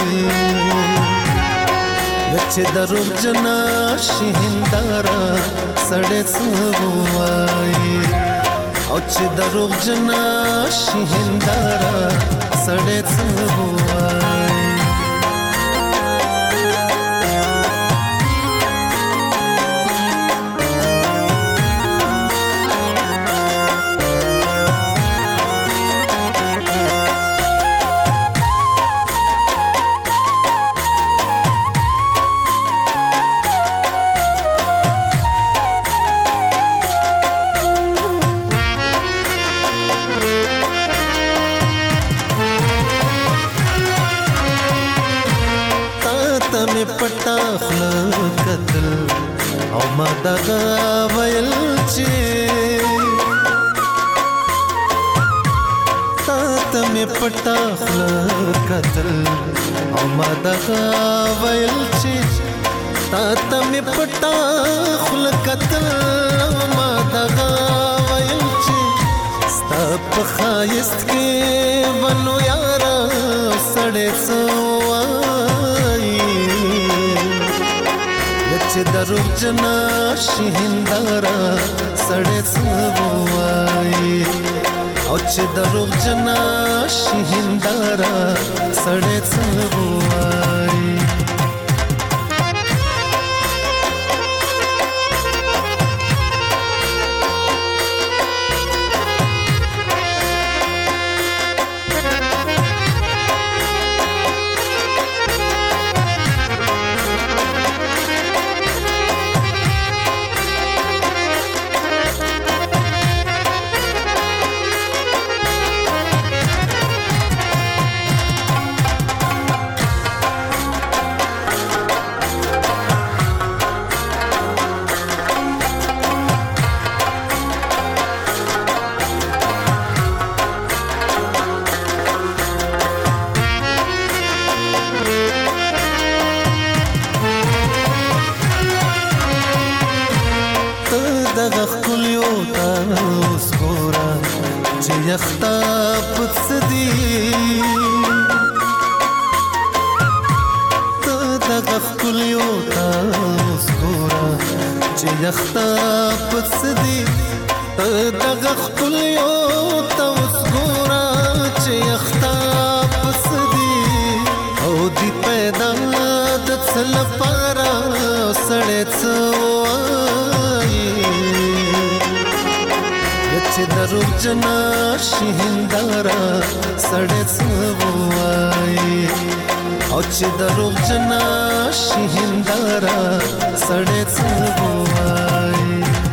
چې دروغ جنا شي هنداره سړې څه وایي او چې دروغ جنا شي هنداره سړې څه وایي پټا خله قتل او ما دغه ویل چې تا ته مې پټا خله قتل او ما دغه ویل چې تا ته مې پټا خله قتل او ما دغه ویل چې ستا په ښایست کې ونو یاره سړې څه چې دروغ جنا شي هنداره سړې څه وایي او چې دروغ جنا شي هنداره سړې څه وایي دغه خپلیو تاوس ګورا چې یختا پڅ دی ته دغه خپلیو تاوس ګورا چې یختا پڅ دی ته دغه خپلیو تاوس ګورا چې یختا پڅ دی او دی پیدا د څل پارا سړې څو چې دروغ جنا شي هنداره سړې څه وایي او چې دروغ جنا شي هنداره سړې څه وایي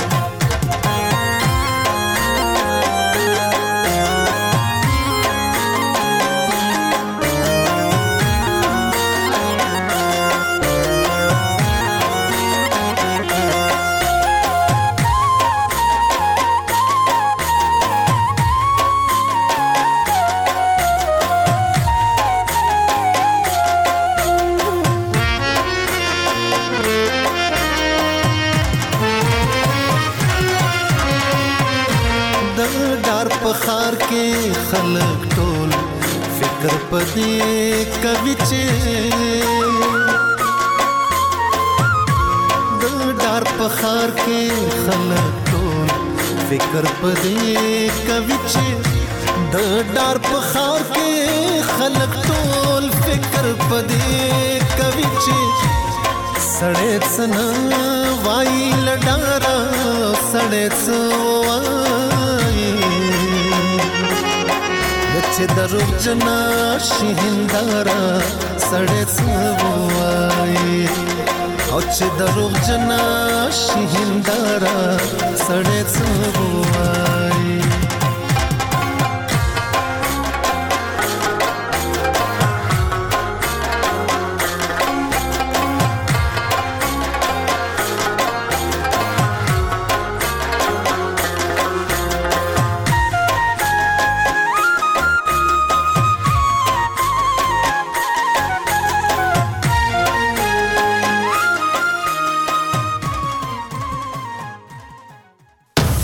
خار کې خلک ټول فکر پدې کوي چې د ډار په خار کې خلک ټول فکر پدې کوي چې د ډار په خار کې خلک ټول فکر پدې کوي چې سړې څنا وای لډارا سړې څو چې دروغ جنا شي هنداره سړې څه وایي او چې دروغ جنا شي هنداره سړې څه